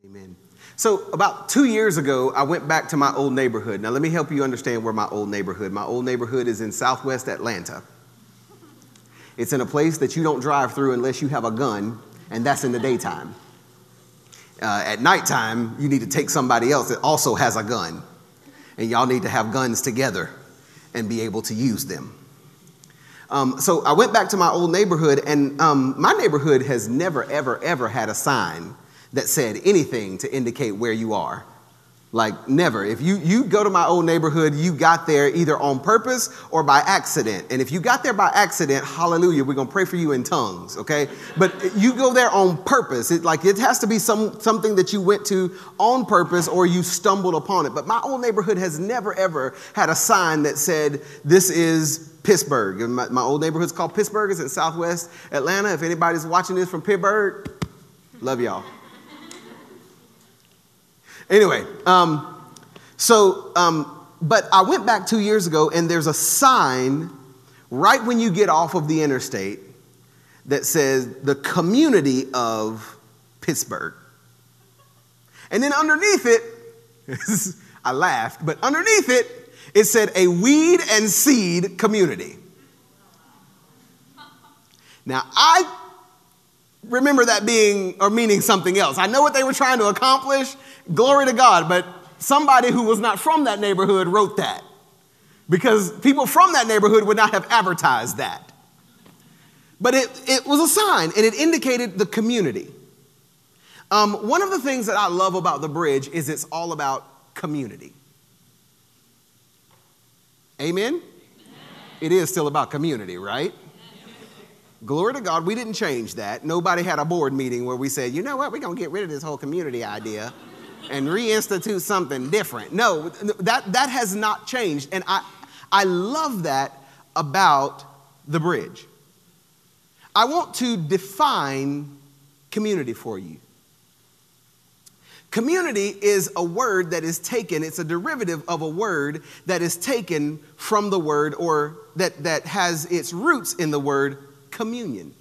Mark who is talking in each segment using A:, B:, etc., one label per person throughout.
A: Amen. So about 2 years ago, I went back to my old neighborhood. Now, let me help you understand where my old neighborhood is in Southwest Atlanta. It's in a place that you don't drive through unless you have a gun, and that's in the daytime. At nighttime, you need to take somebody else that also has a gun, and y'all need to have guns together and be able to use them. So I went back to my old neighborhood, and my neighborhood has never, ever, ever had a sign that said anything to indicate where you are. Like, never. If you go to my old neighborhood, you got there either on purpose or by accident. And if you got there by accident, hallelujah, we're going to pray for you in tongues, okay? But you go there on purpose. It has to be something that you went to on purpose or you stumbled upon it. But my old neighborhood has never, ever had a sign that said, this is Pittsburgh. And my old neighborhood's called Pittsburgh. It's in Southwest Atlanta. If anybody's watching this from Pittsburgh, love y'all. Anyway, but I went back 2 years ago, and there's a sign right when you get off of the interstate that says the community of Pittsburgh. And then underneath it, I laughed, but underneath it said a weed and seed community. Now, I remember that meaning something else. I know what they were trying to accomplish. Glory to God. But somebody who was not from that neighborhood wrote that, because people from that neighborhood would not have advertised that. But it was a sign, and it indicated the community. One of the things that I love about the bridge is it's all about community. Amen? Amen. It is still about community, right? Glory to God, we didn't change that. Nobody had a board meeting where we said, you know what, we're going to get rid of this whole community idea and reinstitute something different. No, that has not changed. And I love that about the bridge. I want to define community for you. Community is a word that is taken, it's a derivative of a word that is taken from the word, or that has its roots in the word communion.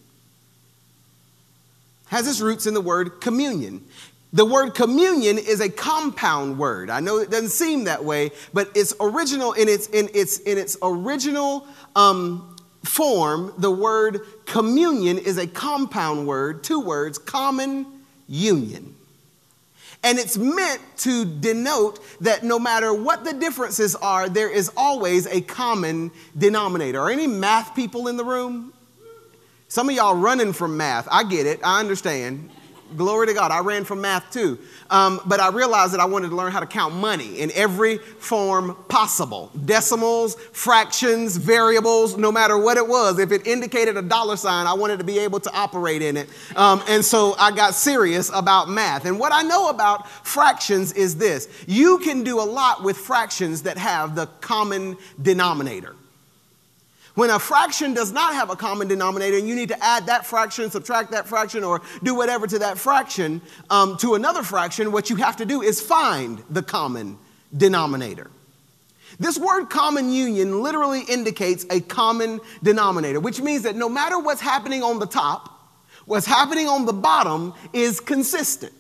A: Has its roots in the word communion. The word communion is a compound word. I know it doesn't seem that way, but it's original in its original form. The word communion is a compound word, two words, common union. And it's meant to denote that no matter what the differences are, there is always a common denominator. Are any math people in the room? Some of y'all running from math. I get it. I understand. Glory to God. I ran from math too. But I realized that I wanted to learn how to count money in every form possible. Decimals, fractions, variables, no matter what it was. If it indicated a dollar sign, I wanted to be able to operate in it. And so I got serious about math. And what I know about fractions is this. You can do a lot with fractions that have the common denominator. When a fraction does not have a common denominator and you need to add that fraction, subtract that fraction, or do whatever to that fraction, to another fraction, what you have to do is find the common denominator. This word common union literally indicates a common denominator, which means that no matter what's happening on the top, what's happening on the bottom is consistent.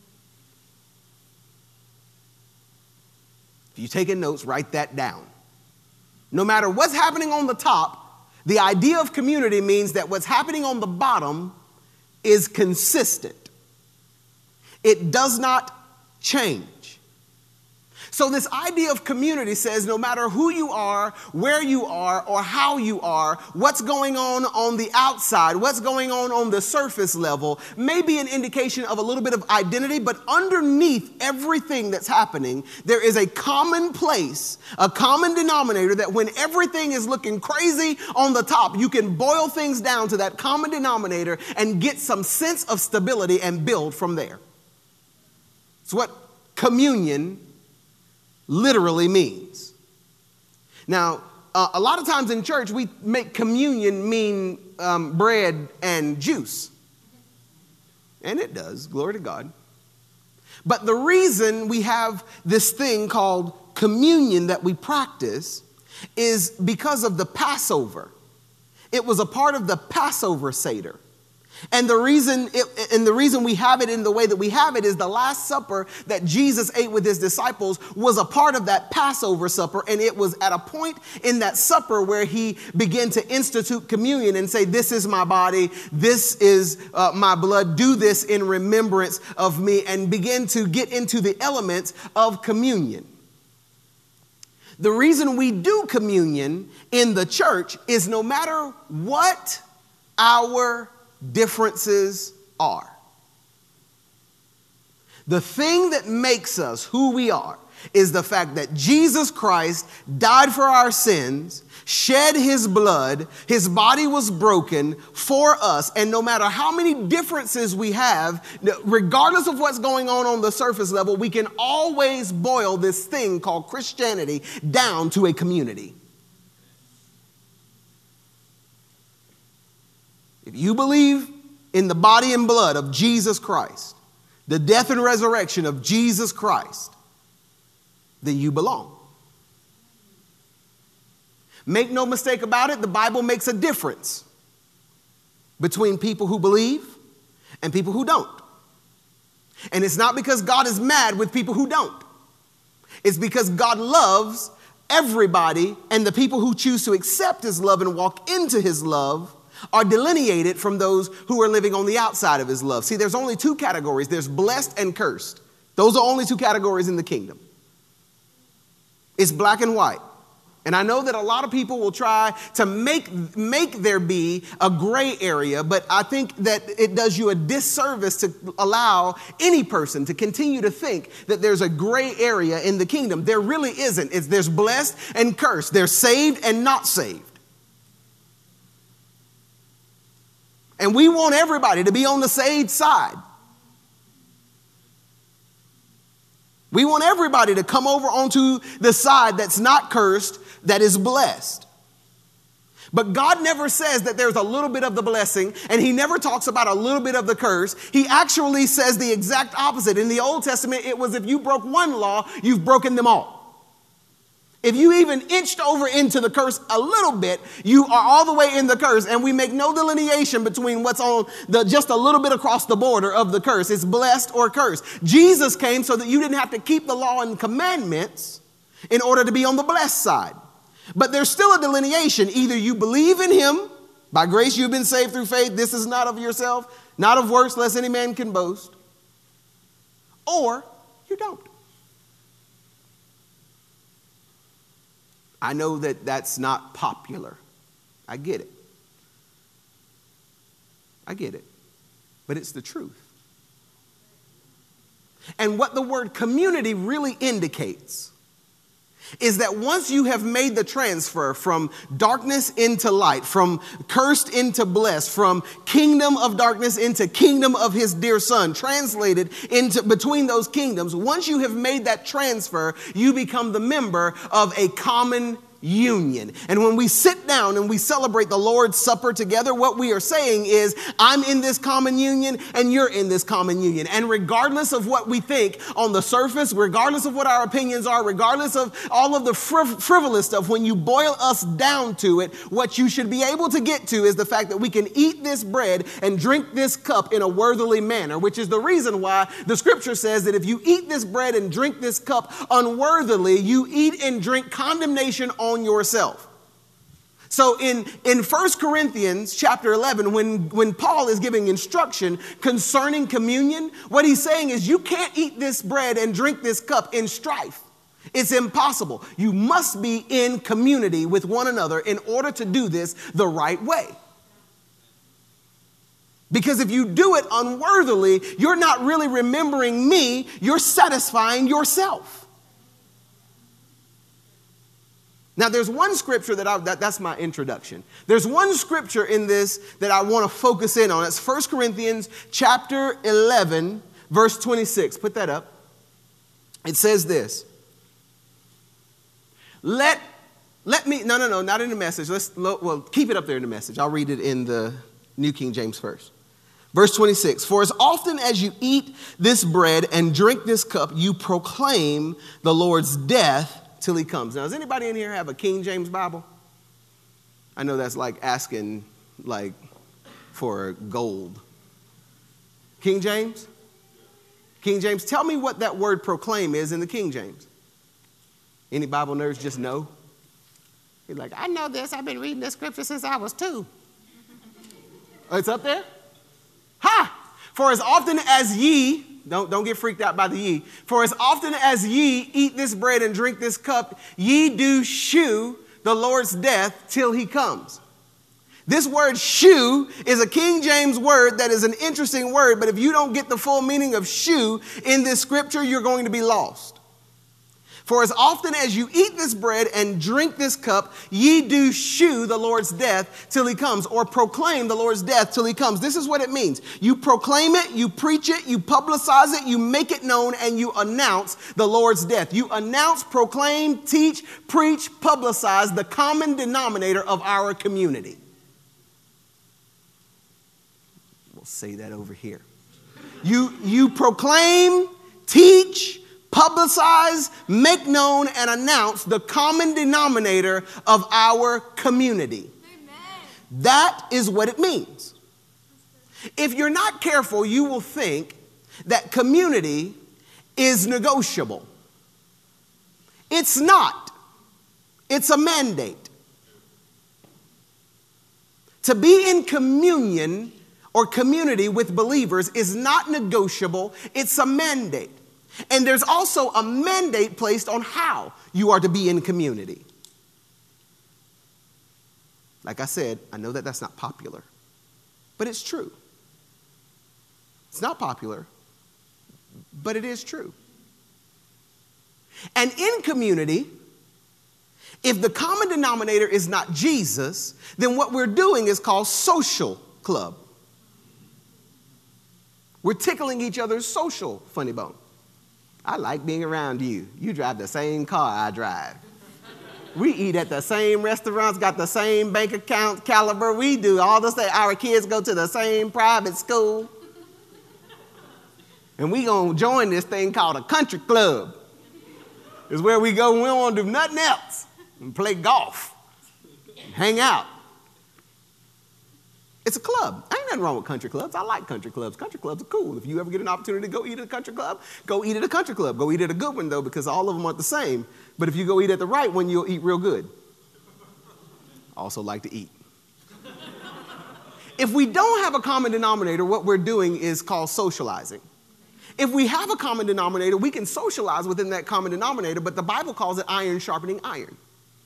A: If you're taking notes, write that down. No matter what's happening on the top, the idea of community means that what's happening on the bottom is consistent. It does not change. So this idea of community says no matter who you are, where you are, or how you are, what's going on the outside, what's going on the surface level may be an indication of a little bit of identity, but underneath everything that's happening, there is a common place, a common denominator that when everything is looking crazy on the top, you can boil things down to that common denominator and get some sense of stability and build from there. It's what communion literally means. Now, a lot of times in church, we make communion mean bread and juice. And it does, glory to God. But the reason we have this thing called communion that we practice is because of the Passover. It was a part of the Passover Seder. And the reason we have it in the way that we have it is the Last Supper that Jesus ate with his disciples was a part of that Passover supper. And it was at a point in that supper where he began to institute communion and say, this is my body, this is my blood, do this in remembrance of me, and begin to get into the elements of communion. The reason we do communion in the church is no matter what our differences are, the thing that makes us who we are is the fact that Jesus Christ died for our sins, shed his blood, his body was broken for us, and no matter how many differences we have, regardless of what's going on the surface level, we can always boil this thing called Christianity down to a community. If you believe in the body and blood of Jesus Christ, the death and resurrection of Jesus Christ, then you belong. Make no mistake about it, the Bible makes a difference between people who believe and people who don't. And it's not because God is mad with people who don't. It's because God loves everybody, and the people who choose to accept his love and walk into his love are delineated from those who are living on the outside of his love. See, there's only two categories. There's blessed and cursed. Those are only two categories in the kingdom. It's black and white. And I know that a lot of people will try to make there be a gray area, but I think that it does you a disservice to allow any person to continue to think that there's a gray area in the kingdom. There really isn't. There's blessed and cursed. There's saved and not saved. And we want everybody to be on the saved side. We want everybody to come over onto the side that's not cursed, that is blessed. But God never says that there's a little bit of the blessing, and he never talks about a little bit of the curse. He actually says the exact opposite. In the Old Testament, it was if you broke one law, you've broken them all. If you even inched over into the curse a little bit, you are all the way in the curse. And we make no delineation between what's on just a little bit across the border of the curse. It's blessed or cursed. Jesus came so that you didn't have to keep the law and commandments in order to be on the blessed side. But there's still a delineation. Either you believe in him, by grace you've been saved through faith. This is not of yourself, not of works, lest any man can boast. Or you don't. I know that that's not popular. I get it. But it's the truth. And what the word community really indicates is that once you have made the transfer from darkness into light, from cursed into blessed, from kingdom of darkness into kingdom of his dear son, translated into between those kingdoms, once you have made that transfer, you become the member of a common union. And when we sit down and we celebrate the Lord's Supper together, what we are saying is, I'm in this common union and you're in this common union. And regardless of what we think on the surface, regardless of what our opinions are, regardless of all of the frivolous stuff, when you boil us down to it, what you should be able to get to is the fact that we can eat this bread and drink this cup in a worthily manner, which is the reason why the scripture says that if you eat this bread and drink this cup unworthily, you eat and drink condemnation on yourself. So in 1 Corinthians chapter 11, when Paul is giving instruction concerning communion, what he's saying is you can't eat this bread and drink this cup in strife. It's impossible. You must be in community with one another in order to do this the right way. Because if you do it unworthily, you're not really remembering me, you're satisfying yourself. Now, there's one scripture that's my introduction. There's one scripture in this that I want to focus in on. It's 1 Corinthians chapter 11, verse 26. Put that up. It says this. Let me, no, not in the Message. Keep it up there in the Message. I'll read it in the New King James first. Verse 26, for as often as you eat this bread and drink this cup, you proclaim the Lord's death till he comes. Now, does anybody in here have a King James Bible? I know that's like asking for gold King James? King James, tell me what that word proclaim is in the King James. Any Bible nerds just know? You're like, I know this. I've been reading this scripture since I was 2. Oh, it's up there? Ha! For as often as ye, don't get freaked out by the ye. For as often as ye eat this bread and drink this cup, ye do shew the Lord's death till he comes. This word shew is a King James word that is an interesting word, but if you don't get the full meaning of shew in this scripture, you're going to be lost. For as often as you eat this bread and drink this cup, ye do shew the Lord's death till he comes, or proclaim the Lord's death till he comes. This is what it means. You proclaim it, you preach it, you publicize it, you make it known, and you announce the Lord's death. You announce, proclaim, teach, preach, publicize the common denominator of our community. We'll say that over here. You proclaim, teach, publicize, make known, and announce the common denominator of our community. Amen. That is what it means. If you're not careful, you will think that community is negotiable. It's not. It's a mandate. To be in communion or community with believers is not negotiable. It's a mandate. And there's also a mandate placed on how you are to be in community. Like I said, I know that that's not popular, but it's true. It's not popular, but it is true. And in community, if the common denominator is not Jesus, then what we're doing is called social club. We're tickling each other's social funny bone. I like being around you. You drive the same car I drive. We eat at the same restaurants, got the same bank account caliber. We do all the same. Our kids go to the same private school. And we going to join this thing called a country club. It's where we go when we don't want to do nothing else and play golf and hang out. It's a club. Ain't nothing wrong with country clubs. I like country clubs. Country clubs are cool. If you ever get an opportunity to go eat at a country club, go eat at a country club. Go eat at a good one, though, because all of them aren't the same. But if you go eat at the right one, you'll eat real good. I also like to eat. If we don't have a common denominator, what we're doing is called socializing. If we have a common denominator, we can socialize within that common denominator, but the Bible calls it iron sharpening iron.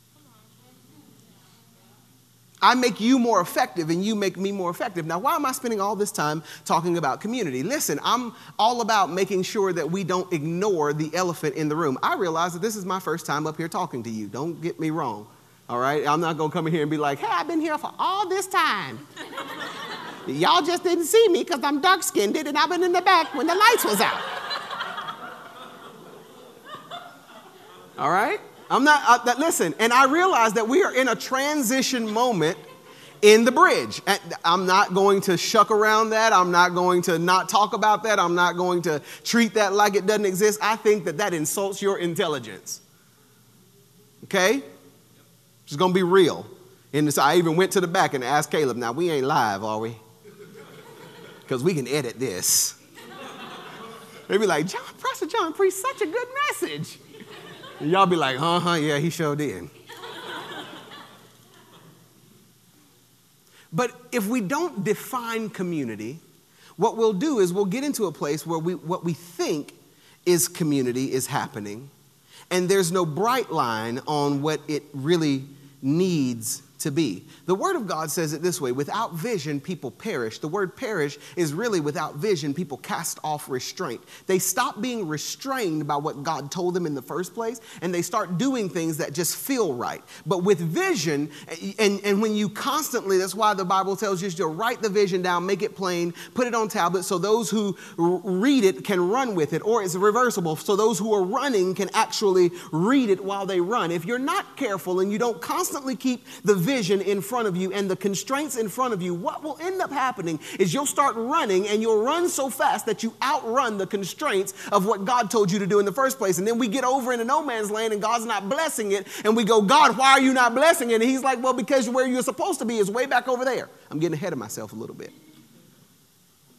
A: I make you more effective and you make me more effective. Now, why am I spending all this time talking about community? Listen, I'm all about making sure that we don't ignore the elephant in the room. I realize that this is my first time up here talking to you. Don't get me wrong. All right? I'm not going to come in here and be like, hey, I've been here for all this time. Y'all just didn't see me because I'm dark-skinned and I've been in the back when the lights was out. All right? Listen, and I realize that we are in a transition moment in the bridge. I'm not going to shuck around that. I'm not going to not talk about that. I'm not going to treat that like it doesn't exist. I think that insults your intelligence. Okay? Just going to be real. I even went to the back and asked Caleb, now we ain't live, are we? Because we can edit this. They'd be like, Pastor John preached such a good message. And y'all be like, yeah, he sure did. But if we don't define community, what we'll do is we'll get into a place where what we think is community is happening, and there's no bright line on what it really needs to be. The Word of God says it this way: without vision, people perish. The word perish is really without vision, people cast off restraint. They stop being restrained by what God told them in the first place, and they start doing things that just feel right. But with vision, and when you constantly, that's why the Bible tells you to write the vision down, make it plain, put it on tablets so those who read it can run with it, or it's reversible, so those who are running can actually read it while they run. If you're not careful and you don't constantly keep the vision in front of you and the constraints in front of you, what will end up happening is you'll start running, and you'll run so fast that you outrun the constraints of what God told you to do in the first place. And then we get over into no man's land and God's not blessing it, and we go, God, why are you not blessing it? And he's like, well, because where you're supposed to be is way back over there. I'm getting ahead of myself a little bit.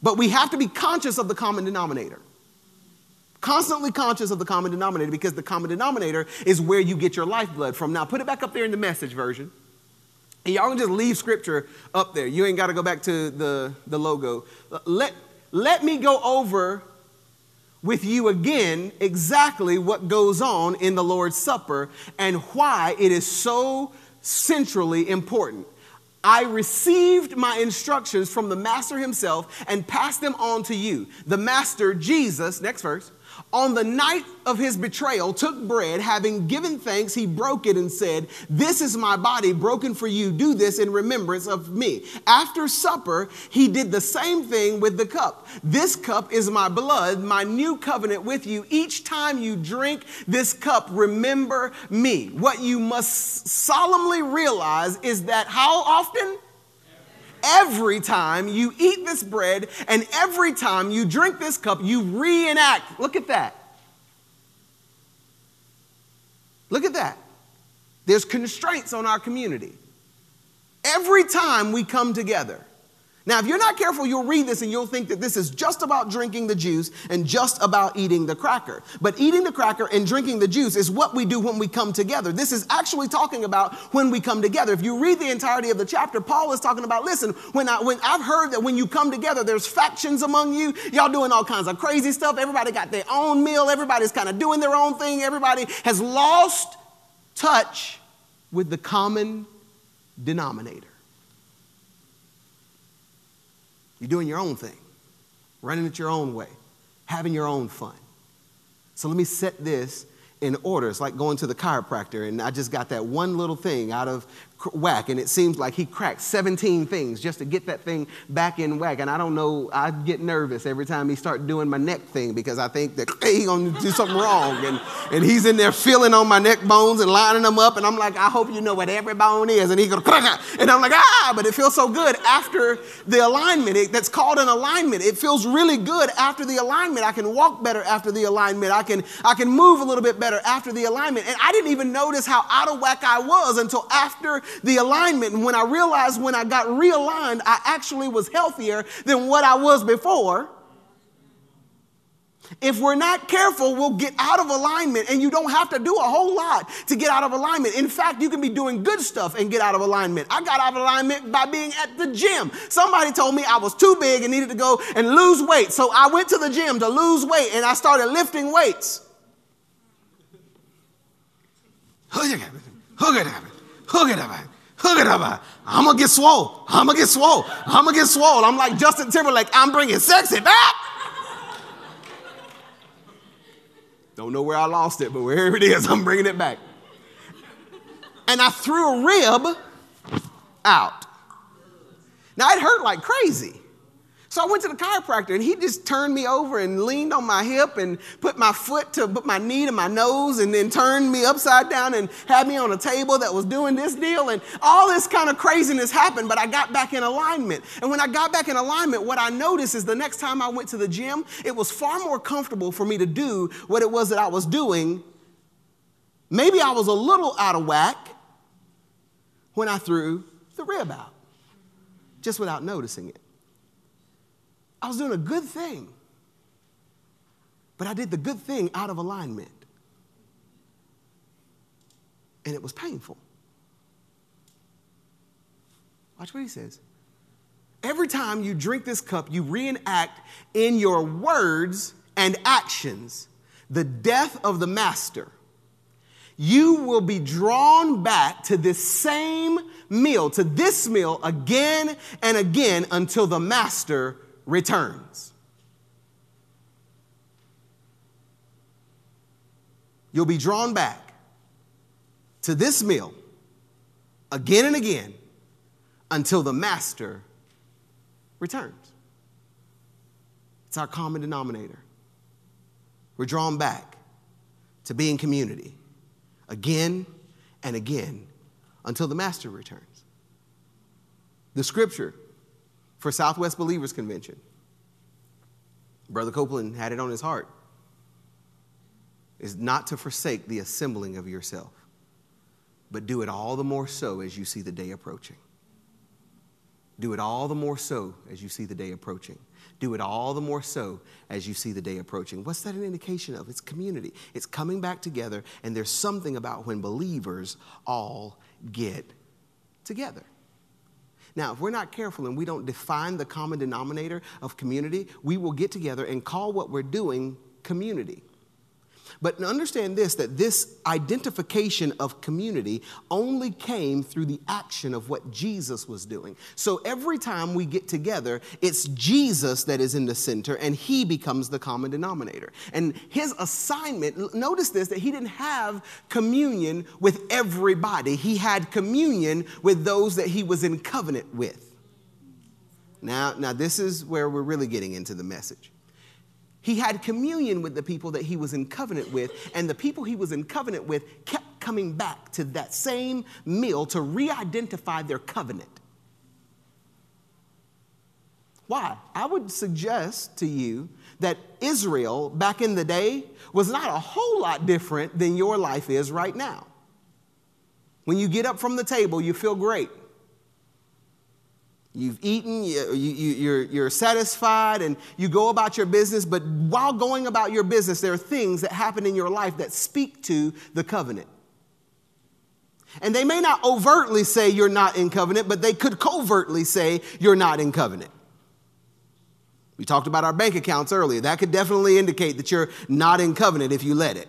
A: But we have to be conscious of the common denominator. Constantly conscious of the common denominator, because the common denominator is where you get your lifeblood from. Now, put it back up there in the Message version. And y'all can just leave scripture up there. You ain't got to go back to the logo. Let me go over with you again exactly what goes on in the Lord's Supper and why it is so centrally important. I received my instructions from the Master himself and passed them on to you. The Master, Jesus, next verse, on the night of his betrayal, took bread, having given thanks, he broke it and said, "This is my body broken for you. Do this in remembrance of me." After supper, he did the same thing with the cup. "This cup is my blood, my new covenant with you. Each time you drink this cup, remember me." What you must solemnly realize is that how often? Every time you eat this bread and every time you drink this cup, you reenact. Look at that. Look at that. There's constraints on our community. Every time we come together. Now, if you're not careful, you'll read this and you'll think that this is just about drinking the juice and just about eating the cracker. But eating the cracker and drinking the juice is what we do when we come together. This is actually talking about when we come together. If you read the entirety of the chapter, Paul is talking about, listen, when I've heard that when you come together, there's factions among you. Y'all doing all kinds of crazy stuff. Everybody got their own meal. Everybody's kind of doing their own thing. Everybody has lost touch with the common denominator. You're doing your own thing, running it your own way, having your own fun. So let me set this in order. It's like going to the chiropractor and I just got that one little thing out of whack and it seems like he cracked 17 things just to get that thing back in whack. And I don't know, I get nervous every time he starts doing my neck thing because I think that he's going to do something wrong. And he's in there feeling on my neck bones and lining them up. And I'm like, I hope you know what every bone is. And he goes, and I'm like, but it feels so good after the alignment. That's called an alignment. It feels really good after the alignment. I can walk better after the alignment. I can move a little bit better after the alignment. And I didn't even notice how out of whack I was until after the alignment. And when I realized when I got realigned, I actually was healthier than what I was before. If we're not careful, we'll get out of alignment, and you don't have to do a whole lot to get out of alignment. In fact, you can be doing good stuff and get out of alignment. I got out of alignment by being at the gym. Somebody told me I was too big and needed to go and lose weight. So I went to the gym to lose weight, and I started lifting weights. I'm going to get swole. I'm going to get swole. I'm going to get swole. I'm like Justin Timberlake. I'm bringing sexy back. Don't know where I lost it, but wherever it is, I'm bringing it back. And I threw a rib out. Now, it hurt like crazy. So I went to the chiropractor, and he just turned me over and leaned on my hip and put my knee to my nose and then turned me upside down and had me on a table that was doing this deal. And all this kind of craziness happened, but I got back in alignment. And when I got back in alignment, what I noticed is the next time I went to the gym, it was far more comfortable for me to do what it was that I was doing. Maybe I was a little out of whack when I threw the rib out, just without noticing it. I was doing a good thing, but I did the good thing out of alignment. And it was painful. Watch what he says. Every time you drink this cup, you reenact in your words and actions the death of the master. You will be drawn back to this same meal, to this meal again and again until the master returns. You'll be drawn back to this meal again and again until the master returns. It's our common denominator. We're drawn back to being community again and again until the master returns. The scripture for Southwest Believers Convention, Brother Copeland had it on his heart, is not to forsake the assembling of yourself, but do it all the more so as you see the day approaching. Do it all the more so as you see the day approaching. Do it all the more so as you see the day approaching. What's that an indication of? It's community. It's coming back together, and there's something about when believers all get together. Now, if we're not careful and we don't define the common denominator of community, we will get together and call what we're doing community. But understand this, that this identification of community only came through the action of what Jesus was doing. So every time we get together, it's Jesus that is in the center, and he becomes the common denominator. And his assignment, notice this, that he didn't have communion with everybody. He had communion with those that he was in covenant with. Now this is where we're really getting into the message. He had communion with the people that he was in covenant with, and the people he was in covenant with kept coming back to that same meal to re-identify their covenant. Why? I would suggest to you that Israel back in the day was not a whole lot different than your life is right now. When you get up from the table, you feel great. You've eaten, you're satisfied, and you go about your business. But while going about your business, there are things that happen in your life that speak to the covenant. And they may not overtly say you're not in covenant, but they could covertly say you're not in covenant. We talked about our bank accounts earlier. That could definitely indicate that you're not in covenant if you let it.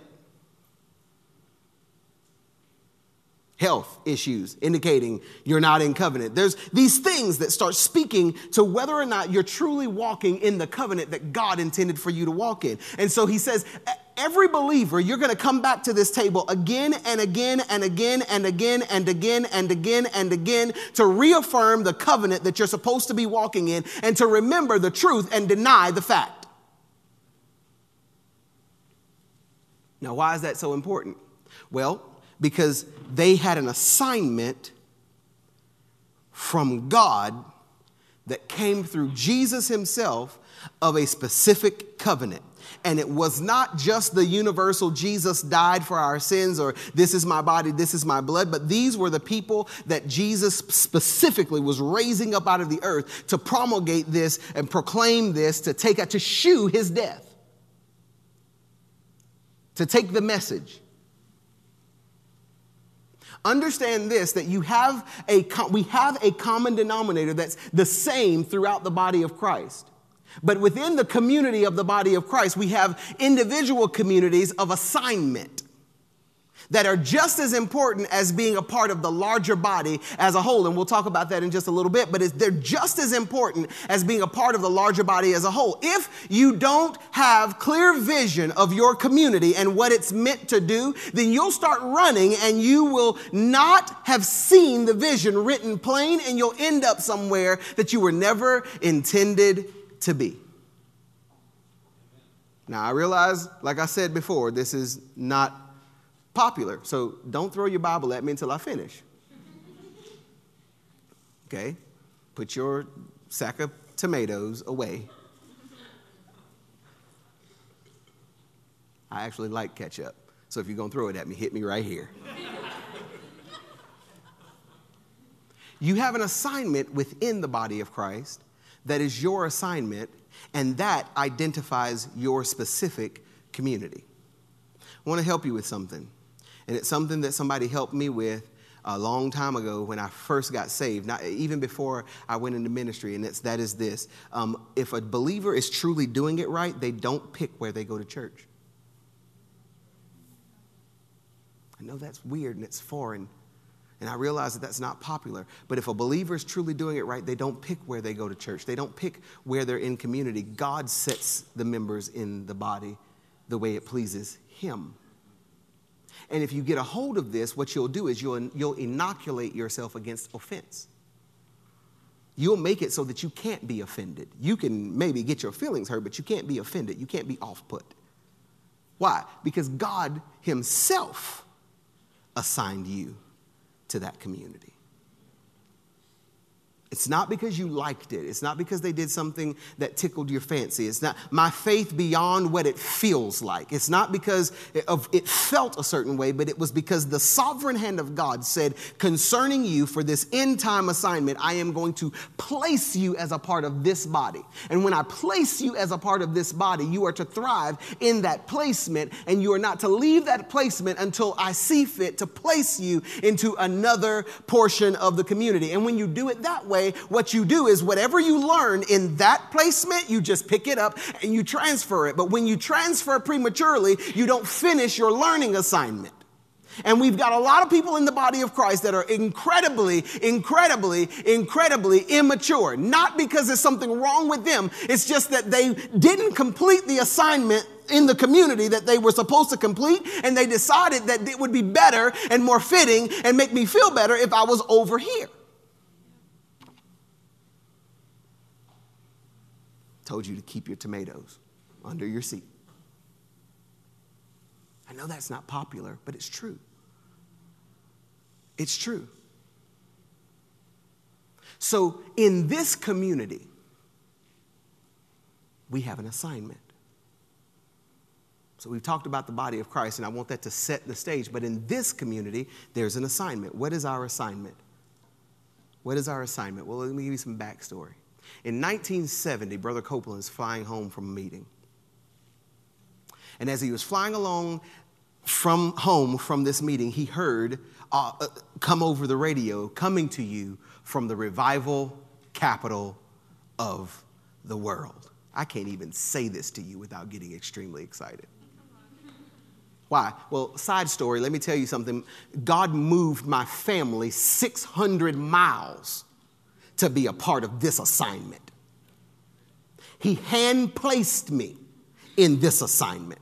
A: Health issues indicating you're not in covenant. There's these things that start speaking to whether or not you're truly walking in the covenant that God intended for you to walk in. And so he says, every believer, you're going to come back to this table again and again and again and again and again and again and again to reaffirm the covenant that you're supposed to be walking in and to remember the truth and deny the fact. Now, why is that so important? Well, because they had an assignment from God that came through Jesus himself of a specific covenant. And it was not just the universal Jesus died for our sins or this is my body, this is my blood, but these were the people that Jesus specifically was raising up out of the earth to promulgate this and proclaim this, to shew his death, to take the message. Understand this, that we have a common denominator that's the same throughout the body of Christ. But within the community of the body of Christ, we have individual communities of assignment that are just as important as being a part of the larger body as a whole. And we'll talk about that in just a little bit, but they're just as important as being a part of the larger body as a whole. If you don't have clear vision of your community and what it's meant to do, then you'll start running and you will not have seen the vision written plain, and you'll end up somewhere that you were never intended to be. Now, I realize, like I said before, this is not popular, so don't throw your Bible at me until I finish. Okay? Put your sack of tomatoes away. I actually like ketchup, so if you're going to throw it at me, hit me right here. You have an assignment within the body of Christ that is your assignment, and that identifies your specific community. I want to help you with something. And it's something that somebody helped me with a long time ago when I first got saved, not even before I went into ministry, and that is this. If a believer is truly doing it right, they don't pick where they go to church. I know that's weird and it's foreign, and I realize that that's not popular. But if a believer is truly doing it right, they don't pick where they go to church. They don't pick where they're in community. God sets the members in the body the way it pleases him. And if you get a hold of this, what you'll do is you'll inoculate yourself against offense. You'll make it so that you can't be offended. You can maybe get your feelings hurt, but you can't be offended. You can't be off-put. Why? Because God himself assigned you to that community. It's not because you liked it. It's not because they did something that tickled your fancy. It's not my faith beyond what it feels like. It's not because it felt a certain way, but it was because the sovereign hand of God said, concerning you for this end time assignment, I am going to place you as a part of this body. And when I place you as a part of this body, you are to thrive in that placement, and you are not to leave that placement until I see fit to place you into another portion of the community. And when you do it that way, what you do is whatever you learn in that placement, you just pick it up and you transfer it. But when you transfer prematurely, you don't finish your learning assignment. And we've got a lot of people in the body of Christ that are incredibly immature. Not because there's something wrong with them. It's just that they didn't complete the assignment in the community that they were supposed to complete. And they decided that it would be better and more fitting and make me feel better if I was over here. Told you to keep your tomatoes under your seat. I know that's not popular, but it's true. It's true. So in this community, we have an assignment. So we've talked about the body of Christ, and I want that to set the stage. But in this community, there's an assignment. What is our assignment? What is our assignment? Well, let me give you some backstory. In 1970, Brother Copeland is flying home from a meeting. And as he was flying along from home from this meeting, he heard come over the radio, coming to you from the revival capital of the world. I can't even say this to you without getting extremely excited. Why? Well, side story, let me tell you something. God moved my family 600 miles to be a part of this assignment. He hand-placed me in this assignment.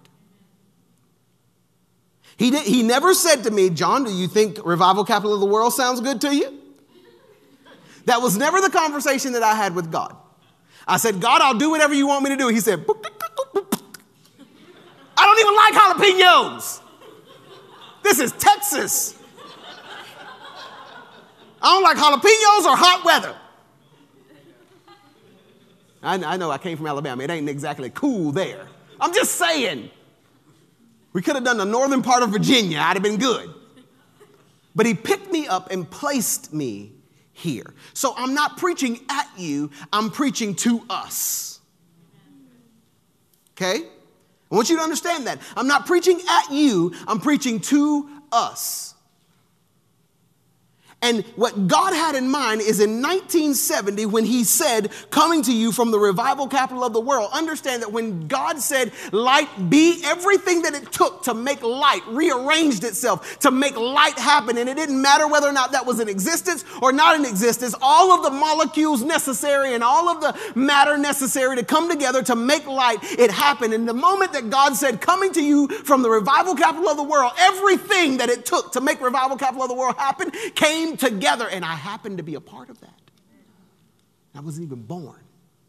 A: He never said to me, John, do you think revival capital of the world sounds good to you? That was never the conversation that I had with God. I said, God, I'll do whatever you want me to do. He said, I don't even like jalapenos. This is Texas. I don't like jalapenos or hot weather. I know I came from Alabama. It ain't exactly cool there. I'm just saying. We could have done the northern part of Virginia. I'd have been good. But he picked me up and placed me here. So I'm not preaching at you. I'm preaching to us. Okay? I want you to understand that. I'm not preaching at you. I'm preaching to us. And what God had in mind is in 1970 when he said, coming to you from the revival capital of the world, understand that when God said, light be, everything that it took to make light rearranged itself to make light happen. And it didn't matter whether or not that was in existence or not in existence. All of the molecules necessary and all of the matter necessary to come together to make light, it happened. And the moment that God said, coming to you from the revival capital of the world, everything that it took to make revival capital of the world happen came together, and I happened to be a part of that. I wasn't even born.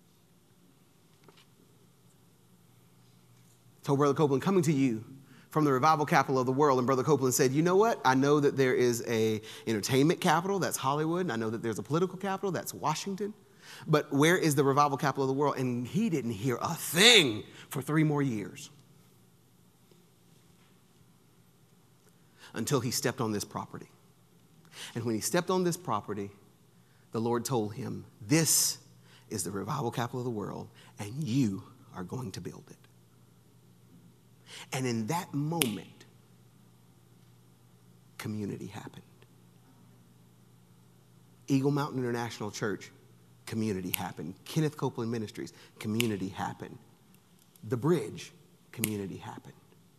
A: Told Brother Copeland, coming to you from the revival capital of the world, and Brother Copeland said, you know what? I know that there is a entertainment capital, that's Hollywood, and I know that there's a political capital, that's Washington, but where is the revival capital of the world? And he didn't hear a thing for 3 more years until he stepped on this property. And when he stepped on this property, the Lord told him, this is the revival capital of the world, and you are going to build it. And in that moment, community happened. Eagle Mountain International Church, community happened. Kenneth Copeland Ministries, community happened. The Bridge, community happened.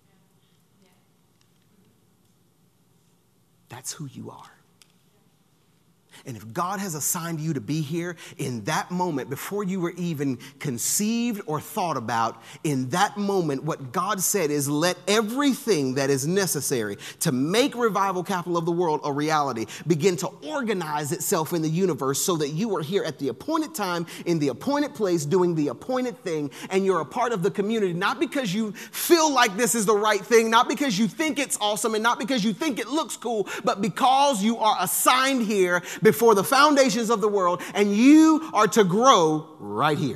A: That's who you are. And if God has assigned you to be here in that moment, before you were even conceived or thought about, in that moment, what God said is, let everything that is necessary to make revival capital of the world a reality begin to organize itself in the universe so that you are here at the appointed time, in the appointed place, doing the appointed thing, and you're a part of the community, not because you feel like this is the right thing, not because you think it's awesome, and not because you think it looks cool, but because you are assigned here before the foundations of the world, and you are to grow right here.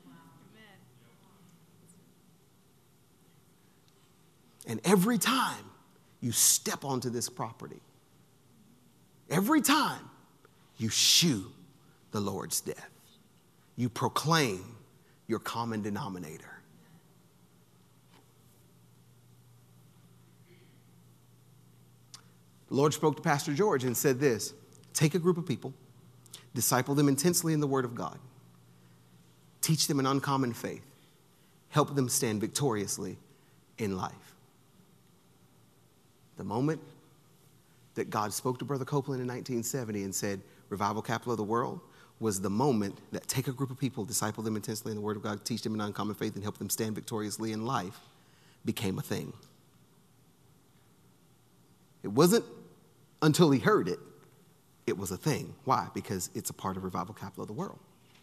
A: And every time you step onto this property, every time you shew the Lord's death, you proclaim your common denominator. The Lord spoke to Pastor George and said this: take a group of people, disciple them intensely in the Word of God, teach them an uncommon faith, help them stand victoriously in life. The moment that God spoke to Brother Copeland in 1970 and said, revival capital of the world, was the moment that take a group of people, disciple them intensely in the Word of God, teach them an uncommon faith, and help them stand victoriously in life, became a thing. It wasn't until he heard it, it was a thing. Why? Because it's a part of revival capital of the world.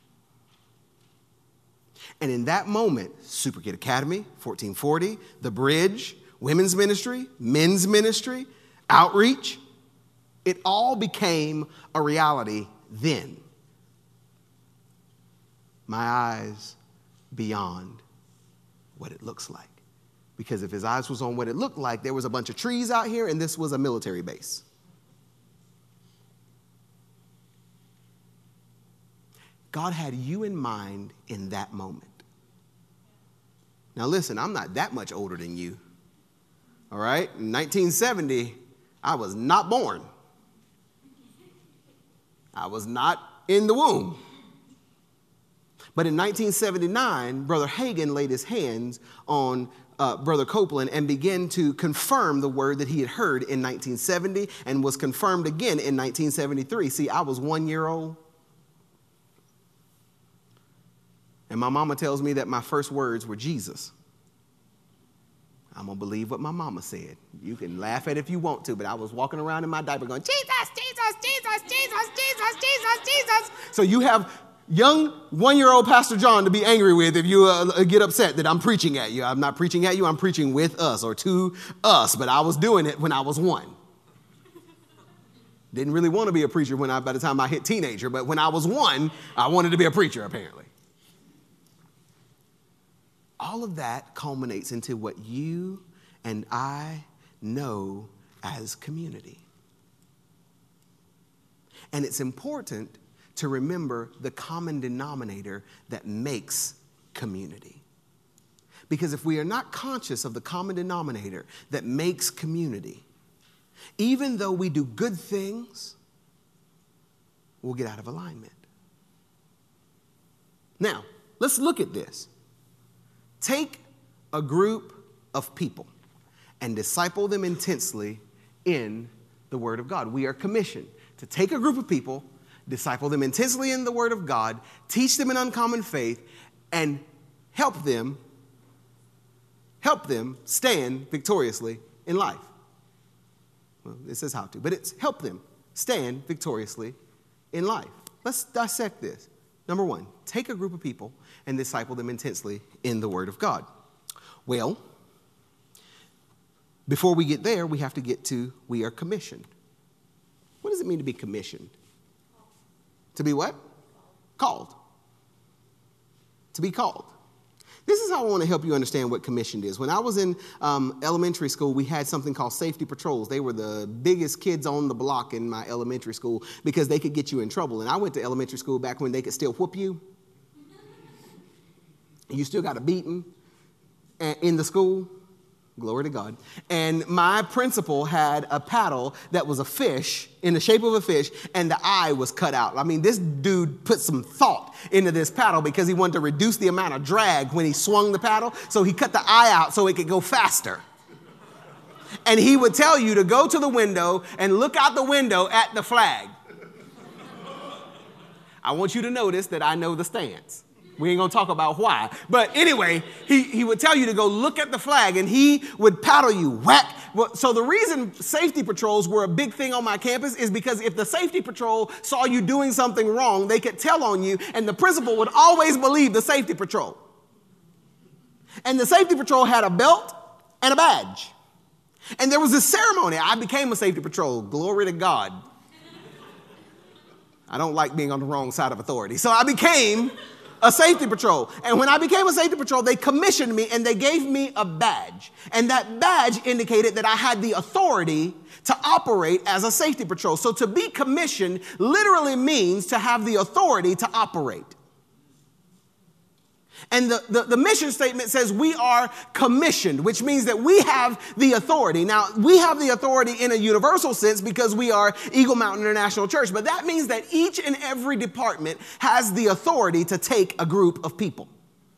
A: And in that moment, Super Kid Academy, 1440, The Bridge, women's ministry, men's ministry, outreach, it all became a reality then. My eyes beyond what it looks like. Because if his eyes was on what it looked like, there was a bunch of trees out here and this was a military base. God had you in mind in that moment. Now listen, I'm not that much older than you. All right? In 1970, I was not born. I was not in the womb. But in 1979, Brother Hagin laid his hands on Brother Copeland and began to confirm the word that he had heard in 1970 and was confirmed again in 1973. See, I was 1 year old. And my mama tells me that my first words were Jesus. I'm going to believe what my mama said. You can laugh at it if you want to, but I was walking around in my diaper going, Jesus, Jesus, Jesus, Jesus, Jesus, Jesus, Jesus. So you have young 1-year-old Pastor John to be angry with if you get upset that I'm preaching at you. I'm not preaching at you. I'm preaching with us or to us, but I was doing it when I was 1. Didn't really want to be a preacher by the time I hit teenager, but when I was 1, I wanted to be a preacher apparently. All of that culminates into what you and I know as community. And it's important to remember the common denominator that makes community. Because if we are not conscious of the common denominator that makes community, even though we do good things, we'll get out of alignment. Now, let's look at this. Take a group of people and disciple them intensely in the Word of God. We are commissioned to take a group of people, disciple them intensely in the Word of God, teach them an uncommon faith, and help them stand victoriously in life. Well, it says how to, but it's help them stand victoriously in life. Let's dissect this. Number 1, take a group of people and disciple them intensely in the Word of God. Well, before we get there, we have to get to we are commissioned. What does it mean to be commissioned? To be what? Called. To be called. This is how I want to help you understand what commissioned is. When I was in elementary school, we had something called safety patrols. They were the biggest kids on the block in my elementary school because they could get you in trouble. And I went to elementary school back when they could still whoop you. You still got a beating in the school. Glory to God. And my principal had a paddle that was a fish, in the shape of a fish, and the eye was cut out. I mean, this dude put some thought into this paddle because he wanted to reduce the amount of drag when he swung the paddle. So he cut the eye out so it could go faster. And he would tell you to go to the window and look out the window at the flag. I want you to notice that I know the stance. We ain't going to talk about why. But anyway, he would tell you to go look at the flag, and he would paddle you, whack. Well, so the reason safety patrols were a big thing on my campus is because if the safety patrol saw you doing something wrong, they could tell on you, and the principal would always believe the safety patrol. And the safety patrol had a belt and a badge. And there was this ceremony. I became a safety patrol. Glory to God. I don't like being on the wrong side of authority. So I became a safety patrol. And when I became a safety patrol, they commissioned me and they gave me a badge. And that badge indicated that I had the authority to operate as a safety patrol. So to be commissioned literally means to have the authority to operate. And the mission statement says we are commissioned, which means that we have the authority. Now, we have the authority in a universal sense because we are Eagle Mountain International Church, but that means that each and every department has the authority to take a group of people.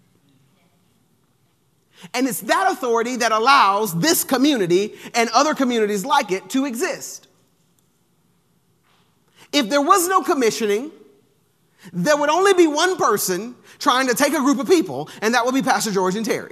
A: And it's that authority that allows this community and other communities like it to exist. If there was no commissioning, there would only be one person trying to take a group of people, and that would be Pastor George and Terry.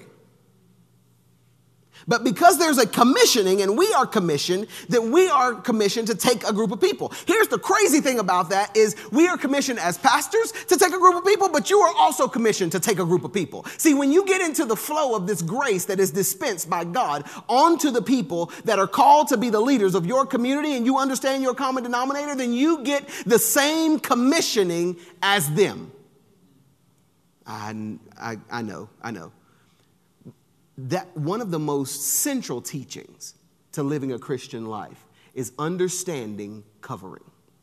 A: But because there's a commissioning and we are commissioned, then we are commissioned to take a group of people. Here's the crazy thing about that is we are commissioned as pastors to take a group of people, but you are also commissioned to take a group of people. See, when you get into the flow of this grace that is dispensed by God onto the people that are called to be the leaders of your community and you understand your common denominator, then you get the same commissioning as them. I know. That one of the most central teachings to living a Christian life is understanding covering.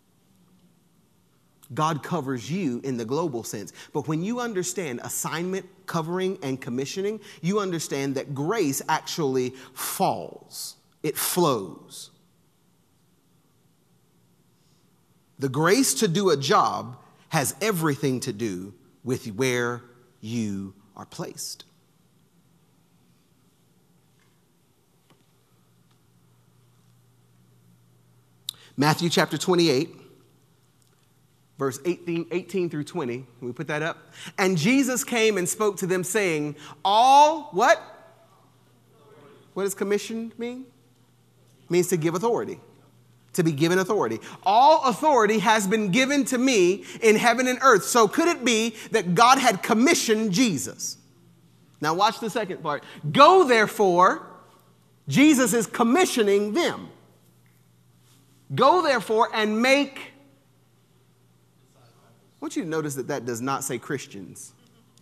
A: God covers you in the global sense. But when you understand assignment, covering, and commissioning, you understand that grace actually falls. It flows. The grace to do a job has everything to do with where you are placed. Matthew chapter 28, verse 18 through 20. Can we put that up? And Jesus came and spoke to them saying, all what? What does commissioned mean? It means to give authority. To be given authority. All authority has been given to me in heaven and earth. So could it be that God had commissioned Jesus? Now watch the second part. Go therefore, Jesus is commissioning them. Go therefore and make. I want you to notice that does not say Christians.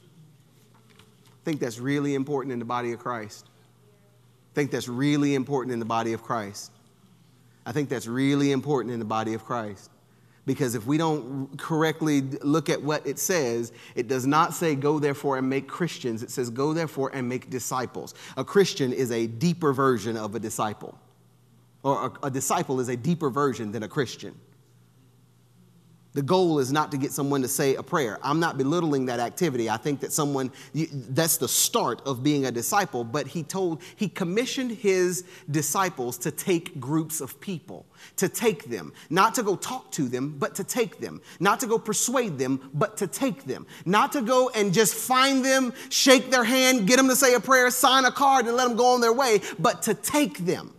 A: I think that's really important in the body of Christ. I think that's really important in the body of Christ. I think that's really important in the body of Christ. Because if we don't correctly look at what it says, it does not say go therefore and make Christians. It says go therefore and make disciples. A Christian is a deeper version of a disciple. Or a disciple is a deeper version than a Christian. The goal is not to get someone to say a prayer. I'm not belittling that activity. I think that that's the start of being a disciple. But he commissioned his disciples to take groups of people, to take them, not to go talk to them, but to take them, not to go persuade them, but to take them, not to go and just find them, shake their hand, get them to say a prayer, sign a card and let them go on their way, but to take them.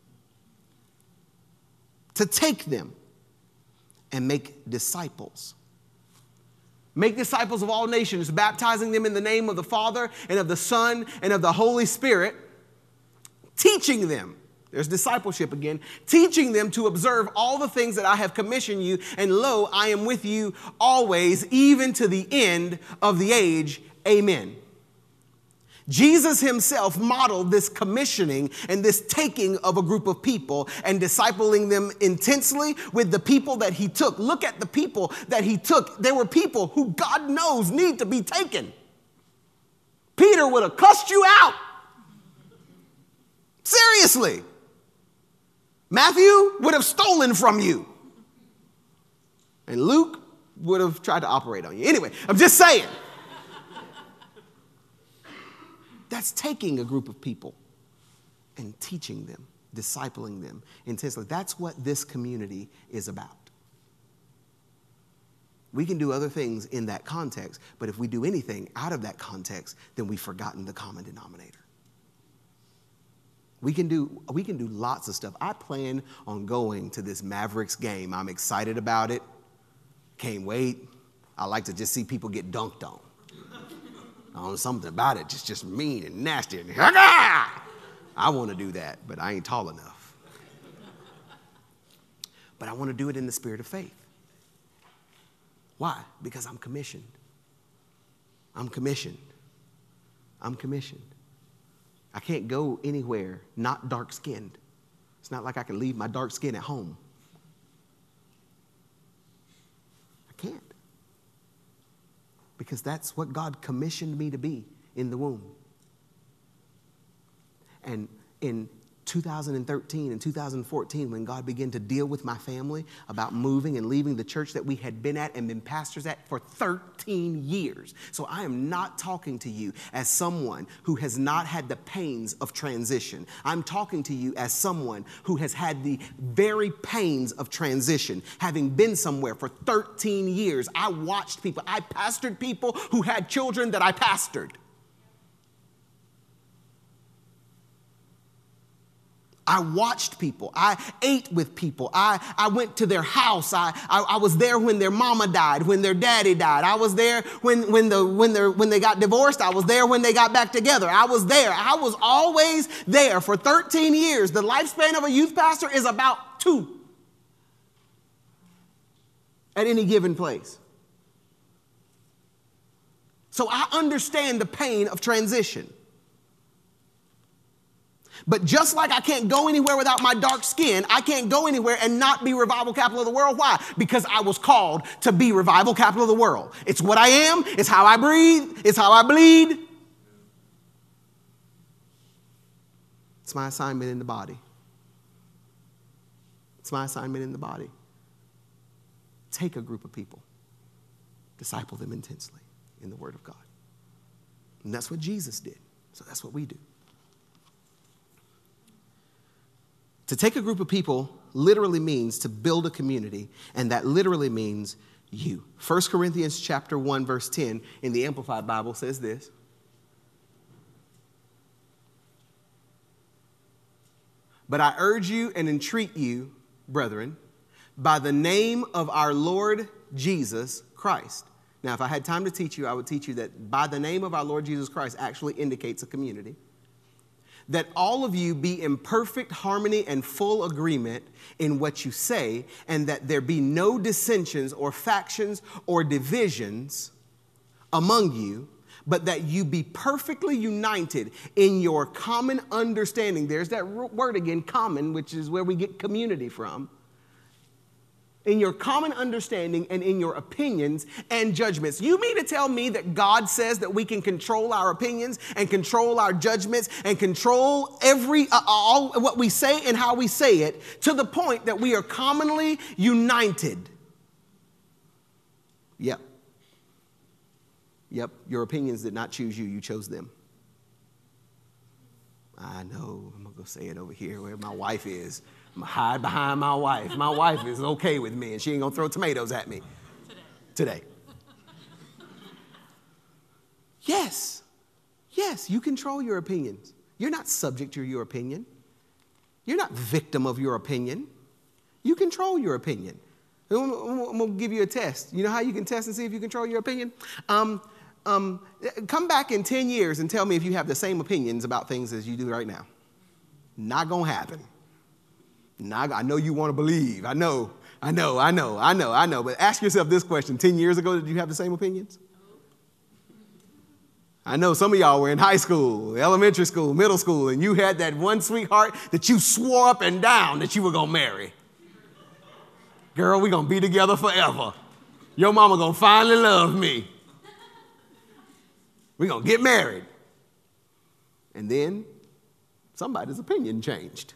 A: To take them and make disciples. Make disciples of all nations, baptizing them in the name of the Father and of the Son and of the Holy Spirit, teaching them, there's discipleship again, teaching them to observe all the things that I have commissioned you, and lo, I am with you always, even to the end of the age. Amen. Jesus himself modeled this commissioning and this taking of a group of people and discipling them intensely with the people that he took. Look at the people that he took. They were people who God knows need to be taken. Peter would have cussed you out. Seriously. Matthew would have stolen from you. And Luke would have tried to operate on you. Anyway, I'm just saying. That's taking a group of people and teaching them, discipling them intensely. That's what this community is about. We can do other things in that context, but if we do anything out of that context, then we've forgotten the common denominator. We can do lots of stuff. I plan on going to this Mavericks game. I'm excited about it. Can't wait. I like to just see people get dunked on. Something about it just mean and nasty. And I want to do that, but I ain't tall enough. But I want to do it in the spirit of faith. Why? Because I'm commissioned. I'm commissioned. I'm commissioned. I can't go anywhere not dark-skinned. It's not like I can leave my dark skin at home. I can't. Because that's what God commissioned me to be in the womb. And in 2013 and 2014, when God began to deal with my family about moving and leaving the church that we had been at and been pastors at for 13 years. So I am not talking to you as someone who has not had the pains of transition. I'm talking to you as someone who has had the very pains of transition. Having been somewhere for 13 years, I watched people. I pastored people who had children that I pastored. I watched people. I ate with people. I went to their house. I was there when their mama died, when their daddy died. I was there when they got divorced. I was there when they got back together. I was there. I was always there for 13 years. The lifespan of a youth pastor is about 2 at any given place. So I understand the pain of transition. But just like I can't go anywhere without my dark skin, I can't go anywhere and not be revival capital of the world. Why? Because I was called to be revival capital of the world. It's what I am. It's how I breathe. It's how I bleed. It's my assignment in the body. It's my assignment in the body. Take a group of people, disciple them intensely in the Word of God. And that's what Jesus did. So that's what we do. To take a group of people literally means to build a community, and that literally means you. 1 Corinthians chapter 1, verse 10 in the Amplified Bible says this. But I urge you and entreat you, brethren, by the name of our Lord Jesus Christ. Now, if I had time to teach you, I would teach you that by the name of our Lord Jesus Christ actually indicates a community. That all of you be in perfect harmony and full agreement in what you say, and that there be no dissensions or factions or divisions among you, but that you be perfectly united in your common understanding. There's that word again, common, which is where we get community from. In your common understanding and in your opinions and judgments. You mean to tell me that God says that we can control our opinions and control our judgments and control all what we say and how we say it to the point that we are commonly united? Yep. Your opinions did not choose you. You chose them. I know. I'm going to go say it over here where my wife is. I'm going to hide behind my wife. My wife is okay with me, and she ain't going to throw tomatoes at me. Today. Yes, you control your opinions. You're not subject to your opinion. You're not victim of your opinion. You control your opinion. I'm going to give you a test. You know how you can test and see if you control your opinion? Come back in 10 years and tell me if you have the same opinions about things as you do right now. Not going to happen. I know you want to believe. I know. But ask yourself this question. 10 years ago, did you have the same opinions? I know some of y'all were in high school, elementary school, middle school, and you had that one sweetheart that you swore up and down that you were going to marry. Girl, we're going to be together forever. Your mama going to finally love me. We're going to get married. And then somebody's opinion changed.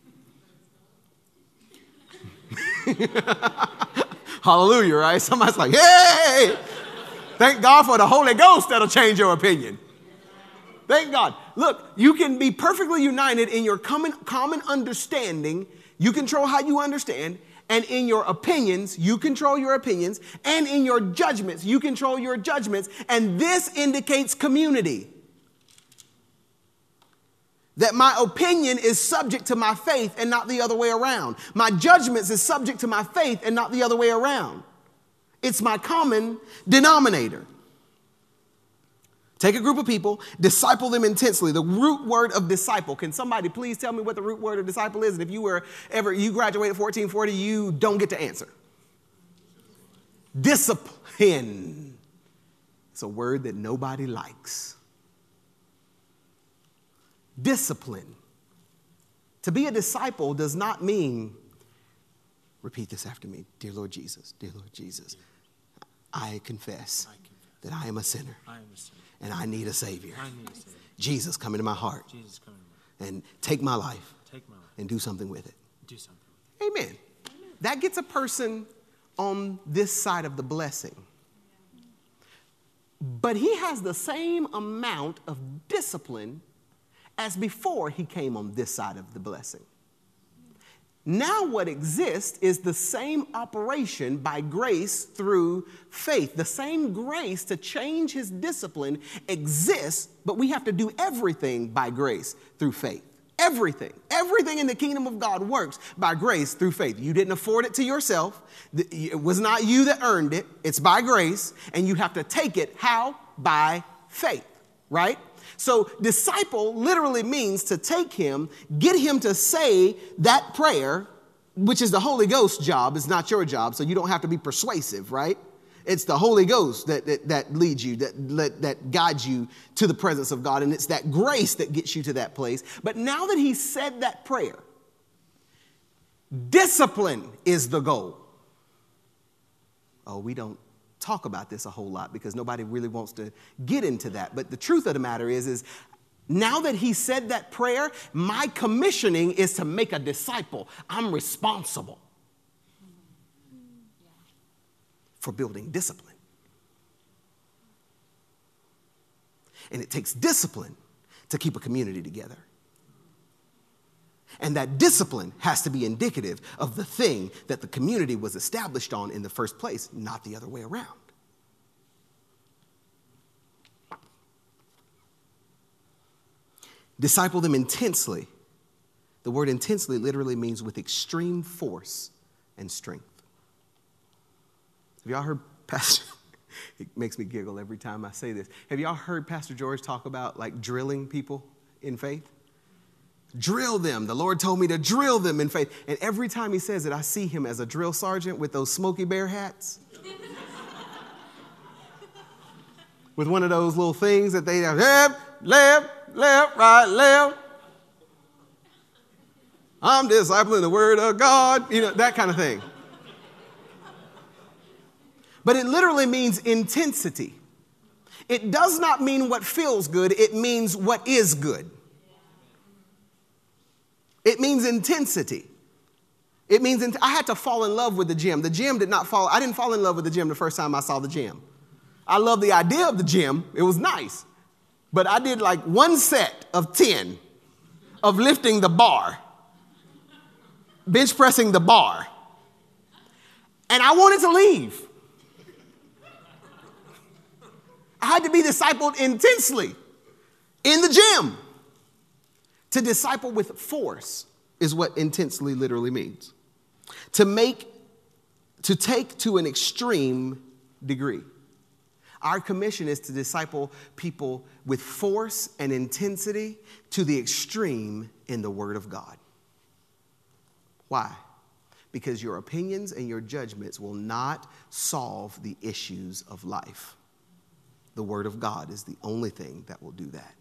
A: Hallelujah, right? Somebody's like, hey, thank God for the Holy Ghost that'll change your opinion. Thank God. Look, you can be perfectly united in your common understanding. You control how you understand. And in your opinions, you control your opinions. And in your judgments, you control your judgments. And this indicates community. That my opinion is subject to my faith and not the other way around. My judgments is subject to my faith and not the other way around. It's my common denominator. Take a group of people, disciple them intensely. The root word of disciple. Can somebody please tell me what the root word of disciple is? And if you graduated 1440, you don't get to answer. Discipline. Discipline. It's a word that nobody likes. Discipline. To be a disciple does not mean, repeat this after me, dear Lord Jesus, I confess that I am a sinner and I need a Savior. Jesus, come into my heart and take my life and do something with it. Amen. That gets a person on this side of the blessing. But he has the same amount of discipline as before he came on this side of the blessing. Now what exists is the same operation by grace through faith. The same grace to change his discipline exists, but we have to do everything by grace through faith. Everything. Everything in the kingdom of God works by grace through faith. You didn't afford it to yourself. It was not you that earned it. It's by grace, and you have to take it how? By faith, right? So disciple literally means to take him, get him to say that prayer, which is the Holy Ghost's job. It's not your job, so you don't have to be persuasive, right? It's the Holy Ghost that leads you, that guides you to the presence of God, and it's that grace that gets you to that place. But now that he said that prayer, discipline is the goal. Oh, we don't talk about this a whole lot because nobody really wants to get into that. But the truth of the matter is now that he said that prayer, my commissioning is to make a disciple. I'm responsible for building discipline. And it takes discipline to keep a community together. And that discipline has to be indicative of the thing that the community was established on in the first place, not the other way around. Disciple them intensely. The word intensely literally means with extreme force and strength. Have y'all heard Pastor, it makes me giggle every time I say this. Have y'all heard Pastor George talk about like drilling people in faith? Drill them. The Lord told me to drill them in faith. And every time he says it, I see him as a drill sergeant with those Smokey Bear hats. With one of those little things that they have, left, right, left. I'm discipling the word of God. You know, that kind of thing. But it literally means intensity. It does not mean what feels good. It means what is good. It means intensity. It means I had to fall in love with the gym. The gym did not fall. I didn't fall in love with the gym the first time I saw the gym. I love the idea of the gym. It was nice. But I did like one set of 10 of lifting the bar, bench pressing the bar. And I wanted to leave. I had to be discipled intensely in the gym. To disciple with force is what intensely literally means. To take to an extreme degree. Our commission is to disciple people with force and intensity to the extreme in the Word of God. Why? Because your opinions and your judgments will not solve the issues of life. The Word of God is the only thing that will do that.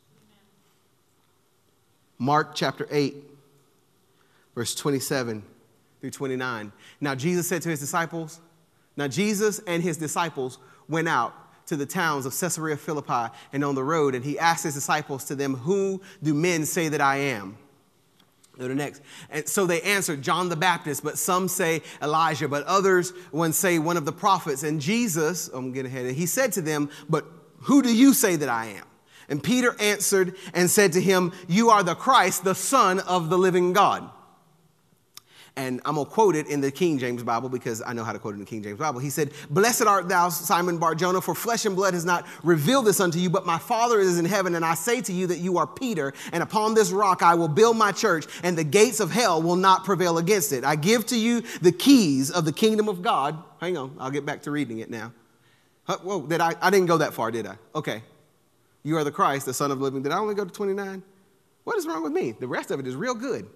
A: Mark chapter 8, verse 27 through 29. Now Jesus said to his disciples, Jesus and his disciples went out to the towns of Caesarea Philippi and on the road, and he asked his disciples to them, who do men say that I am? Go to next. And so they answered, John the Baptist, but some say Elijah, but others say one of the prophets. And Jesus, I'm getting ahead, he said to them, but who do you say that I am? And Peter answered and said to him, you are the Christ, the Son of the living God. And I'm going to quote it in the King James Bible because I know how to quote it in the King James Bible. He said, blessed art thou, Simon Bar-Jonah, for flesh and blood has not revealed this unto you, but my Father is in heaven. And I say to you that you are Peter, and upon this rock I will build my church, and the gates of hell will not prevail against it. I give to you the keys of the kingdom of God. Hang on, I'll get back to reading it now. Whoa, I didn't go that far, did I? Okay. You are the Christ, the Son of the living. Did I only go to 29? What is wrong with me? The rest of it is real good.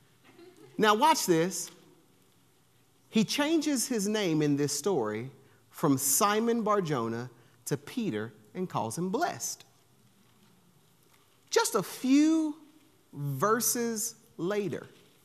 A: Now watch this. He changes his name in this story from Simon Bar-Jonah to Peter and calls him blessed. Just a few verses later,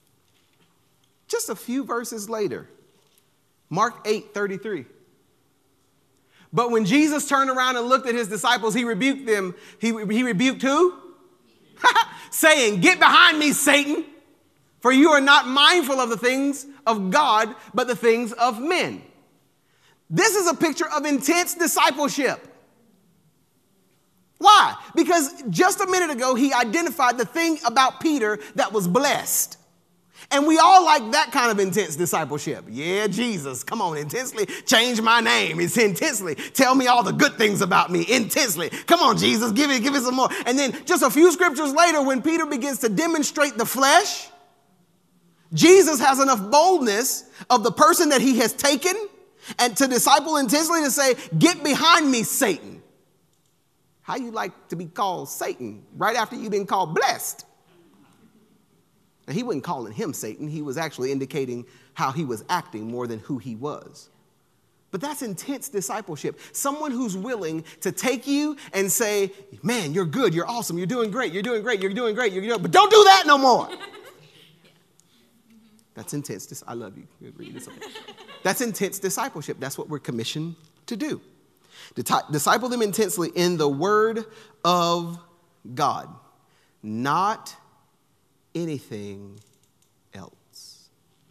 A: Mark 8:33. But when Jesus turned around and looked at his disciples, he rebuked them. He rebuked who? Saying, "Get behind me, Satan, for you are not mindful of the things of God, but the things of men." This is a picture of intense discipleship. Why? Because just a minute ago, he identified the thing about Peter that was blessed. And we all like that kind of intense discipleship. Yeah, Jesus, come on, intensely change my name. It's intensely tell me all the good things about me. Intensely. Come on, Jesus, give it some more. And then just a few scriptures later, when Peter begins to demonstrate the flesh, Jesus has enough boldness of the person that he has taken and to disciple intensely to say, "Get behind me, Satan." How you like to be called Satan right after you've been called blessed? Now, he wasn't calling him Satan. He was actually indicating how he was acting more than who he was. But that's intense discipleship. Someone who's willing to take you and say, "Man, you're good. You're awesome. You're doing great. You're doing great. You're doing great. But don't do that no more." That's intense. I love you. That's intense discipleship. That's what we're commissioned to do. Disciple them intensely in the word of God, not anything else.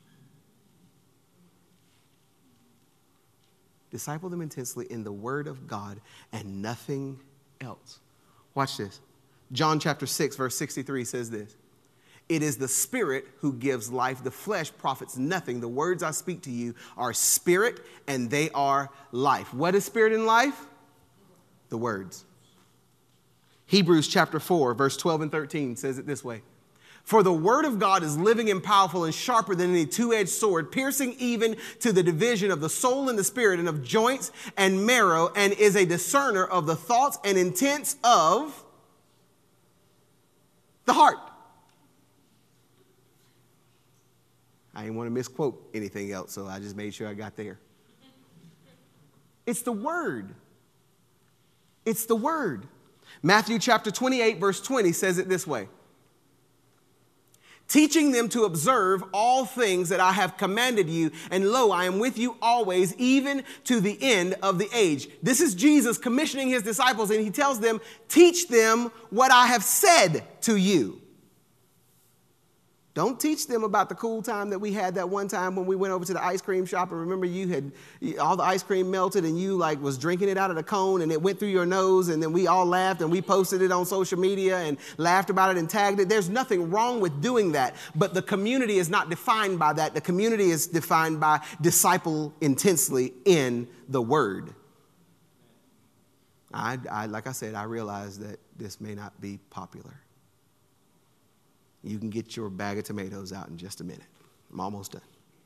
A: Disciple them intensely in the word of God and nothing else. Watch this. John chapter 6, verse 63 says this. "It is the Spirit who gives life. The flesh profits nothing. The words I speak to you are spirit and they are life." What is spirit and life? The words. Hebrews chapter 4, verse 12 and 13 says it this way. "For the word of God is living and powerful and sharper than any two-edged sword, piercing even to the division of the soul and the spirit and of joints and marrow, and is a discerner of the thoughts and intents of the heart." I didn't want to misquote anything else, so I just made sure I got there. It's the word. It's the word. Matthew chapter 28, verse 20 says it this way. "Teaching them to observe all things that I have commanded you, and lo, I am with you always, even to the end of the age." This is Jesus commissioning his disciples, and he tells them, "Teach them what I have said to you." Don't teach them about the cool time that we had that one time when we went over to the ice cream shop, and remember all the ice cream melted and you was drinking it out of the cone and it went through your nose, and then we all laughed and we posted it on social media and laughed about it and tagged it. There's nothing wrong with doing that, but the community is not defined by that. The community is defined by disciple intensely in the word. Like I said, I realize that this may not be popular. You can get your bag of tomatoes out in just a minute. I'm almost done.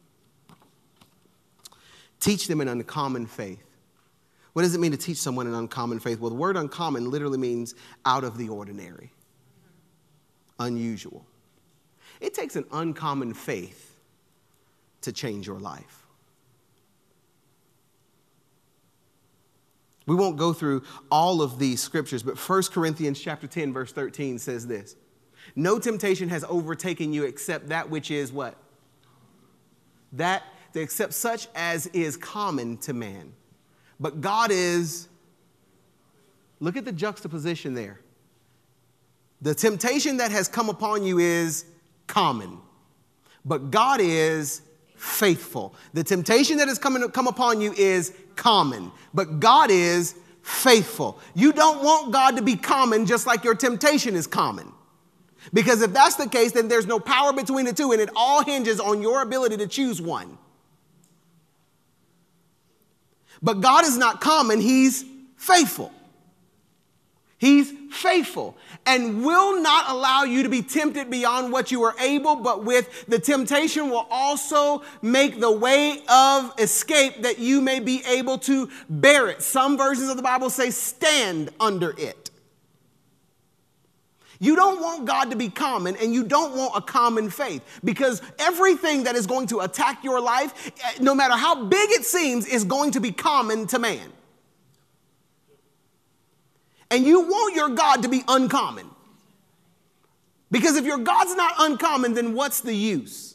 A: Teach them an uncommon faith. What does it mean to teach someone an uncommon faith? Well, the word uncommon literally means out of the ordinary, unusual. It takes an uncommon faith to change your life. We won't go through all of these scriptures, but 1 Corinthians chapter 10, verse 13 says this. "No temptation has overtaken you except that which is" what? Except such as is common to man. But God is, look at the juxtaposition there. The temptation that has come upon you is common, but God is faithful. The temptation that has come upon you is common, but God is faithful. You don't want God to be common just like your temptation is common. Because if that's the case, then there's no power between the two, and it all hinges on your ability to choose one. But God is not common, he's faithful. He's faithful and will not allow you to be tempted beyond what you are able, but with the temptation will also make the way of escape that you may be able to bear it. Some versions of the Bible say stand under it. You don't want God to be common, and you don't want a common faith, because everything that is going to attack your life, no matter how big it seems, is going to be common to man. And you want your God to be uncommon. Because if your God's not uncommon, then what's the use?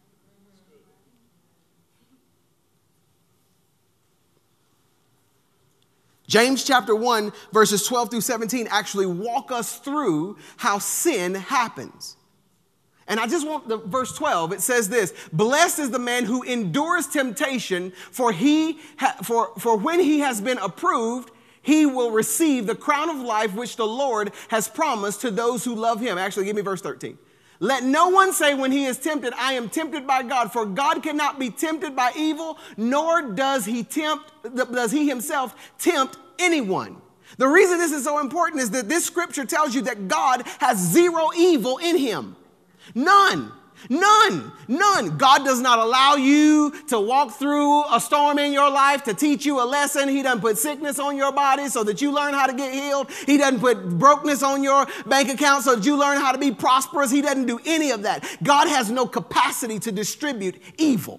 A: James chapter 1, verses 12 through 17 actually walk us through how sin happens. And I just want verse 12. It says this: blessed is the man who endures temptation, for when he has been approved, he will receive the crown of life which the Lord has promised to those who love him. Actually, give me verse 13. Let no one say when he is tempted, I am tempted by God, for God cannot be tempted by evil, nor does he himself tempt anyone. The reason this is so important is that this scripture tells you that God has zero evil in him. None. God does not allow you to walk through a storm in your life to teach you a lesson. He doesn't put sickness on your body so that you learn how to get healed. He doesn't put brokenness on your bank account so that you learn how to be prosperous. He doesn't do any of that. God has no capacity to distribute evil.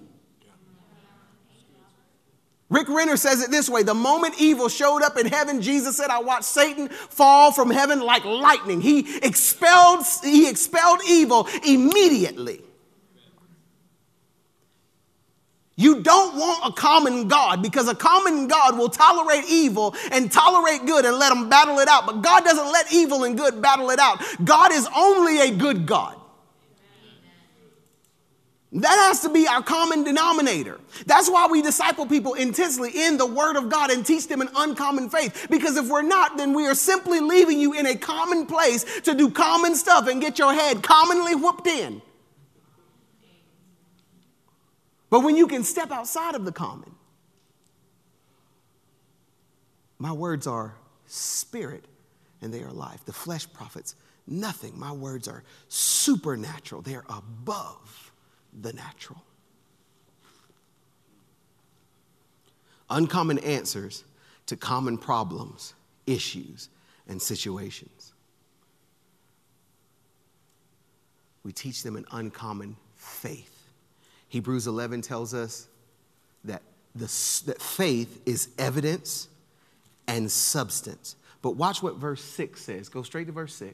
A: Rick Renner says it this way: the moment evil showed up in heaven, Jesus said, I watched Satan fall from heaven like lightning. He expelled evil immediately. You don't want a common God, because a common God will tolerate evil and tolerate good and let them battle it out. But God doesn't let evil and good battle it out. God is only a good God. That has to be our common denominator. That's why we disciple people intensely in the Word of God and teach them an uncommon faith. Because if we're not, then we are simply leaving you in a common place to do common stuff and get your head commonly whooped in. But when you can step outside of the common, my words are spirit and they are life. The flesh profits nothing. My words are supernatural. They are above the natural. Uncommon answers to common problems, issues, and situations. We teach them an uncommon faith. Hebrews 11 tells us that faith is evidence and substance. But watch what verse 6 says. Go straight to verse 6.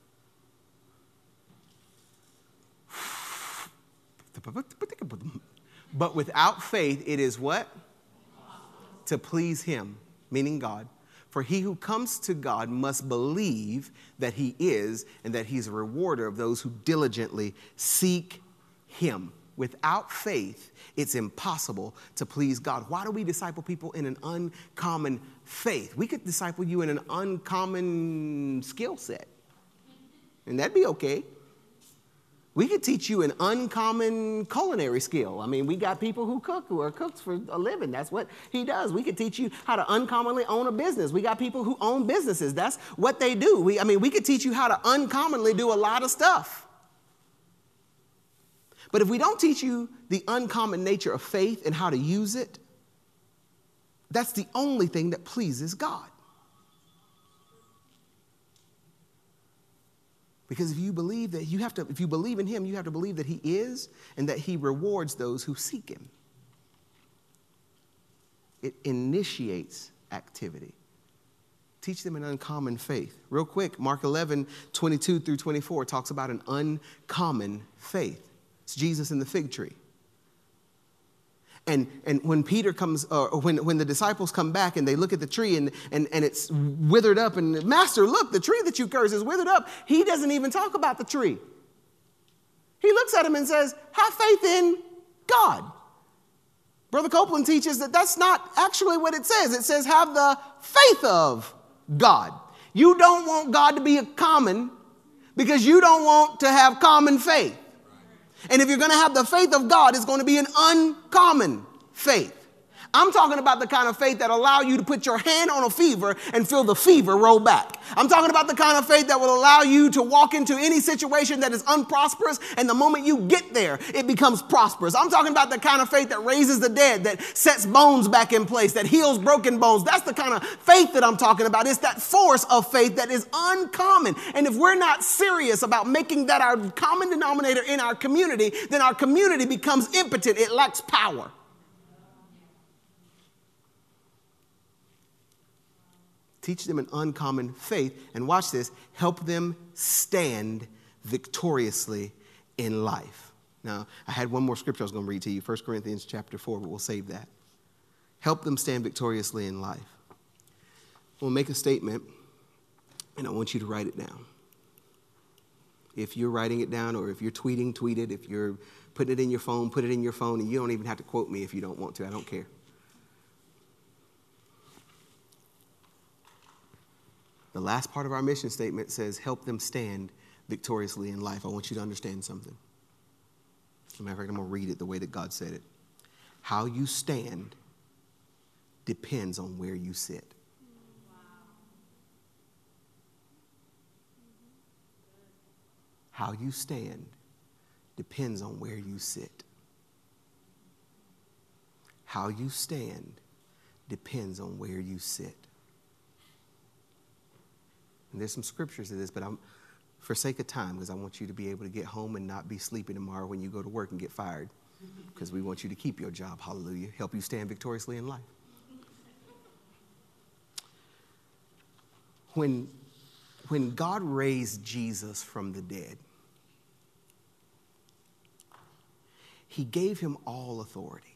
A: But without faith, it is what? To please him, meaning God. For he who comes to God must believe that he is, and that he's a rewarder of those who diligently seek him. Without faith, it's impossible to please God. Why do we disciple people in an uncommon faith? We could disciple you in an uncommon skill set, and that'd be okay. We could teach you an uncommon culinary skill. I mean, we got people who cook, who are cooks for a living. That's what he does. We could teach you how to uncommonly own a business. We got people who own businesses. That's what they do. We could teach you how to uncommonly do a lot of stuff. But if we don't teach you the uncommon nature of faith and how to use it, that's the only thing that pleases God. Because if you believe that if you believe in him, you have to believe that he is and that he rewards those who seek him. It initiates activity. Teach them an uncommon faith. Real quick, Mark 11, 22 through 24 talks about an uncommon faith. It's Jesus in the fig tree. And when Peter comes, when the disciples come back and they look at the tree and it's withered up, and Master, look, the tree that you cursed is withered up. He doesn't even talk about the tree. He looks at him and says, have faith in God. Brother Copeland teaches that that's not actually what it says. It says have the faith of God. You don't want God to be a common because you don't want to have common faith. And if you're going to have the faith of God, it's going to be an uncommon faith. I'm talking about the kind of faith that allow you to put your hand on a fever and feel the fever roll back. I'm talking about the kind of faith that will allow you to walk into any situation that is unprosperous, and the moment you get there, it becomes prosperous. I'm talking about the kind of faith that raises the dead, that sets bones back in place, that heals broken bones. That's the kind of faith that I'm talking about. It's that force of faith that is uncommon. And if we're not serious about making that our common denominator in our community, then our community becomes impotent. It lacks power. Teach them an uncommon faith, and watch this, help them stand victoriously in life. Now, I had one more scripture I was going to read to you, 1 Corinthians chapter 4, but we'll save that. Help them stand victoriously in life. We'll make a statement, and I want you to write it down. If you're writing it down, or if you're tweeting, tweet it. If you're putting it in your phone, put it in your phone, and you don't even have to quote me if you don't want to. I don't care. The last part of our mission statement says, help them stand victoriously in life. I want you to understand something. As a matter of fact, I'm going to read it the way that God said it. How you stand depends on where you sit. How you stand depends on where you sit. How you stand depends on where you sit. And there's some scriptures to this, but for sake of time, because I want you to be able to get home and not be sleepy tomorrow when you go to work and get fired, because we want you to keep your job, hallelujah, help you stand victoriously in life. When God raised Jesus from the dead, he gave him all authority.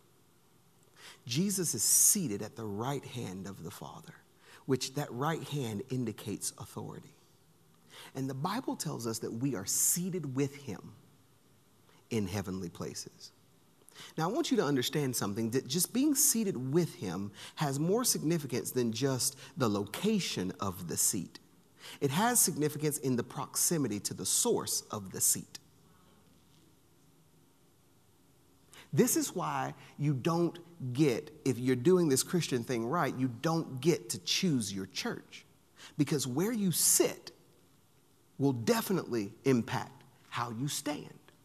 A: Jesus is seated at the right hand of the Father, which that right hand indicates authority. And the Bible tells us that we are seated with him in heavenly places. Now, I want you to understand something, that just being seated with him has more significance than just the location of the seat. It has significance in the proximity to the source of the seat. This is why you don't get, if you're doing this Christian thing right, you don't get to choose your church. Because where you sit will definitely impact how you stand.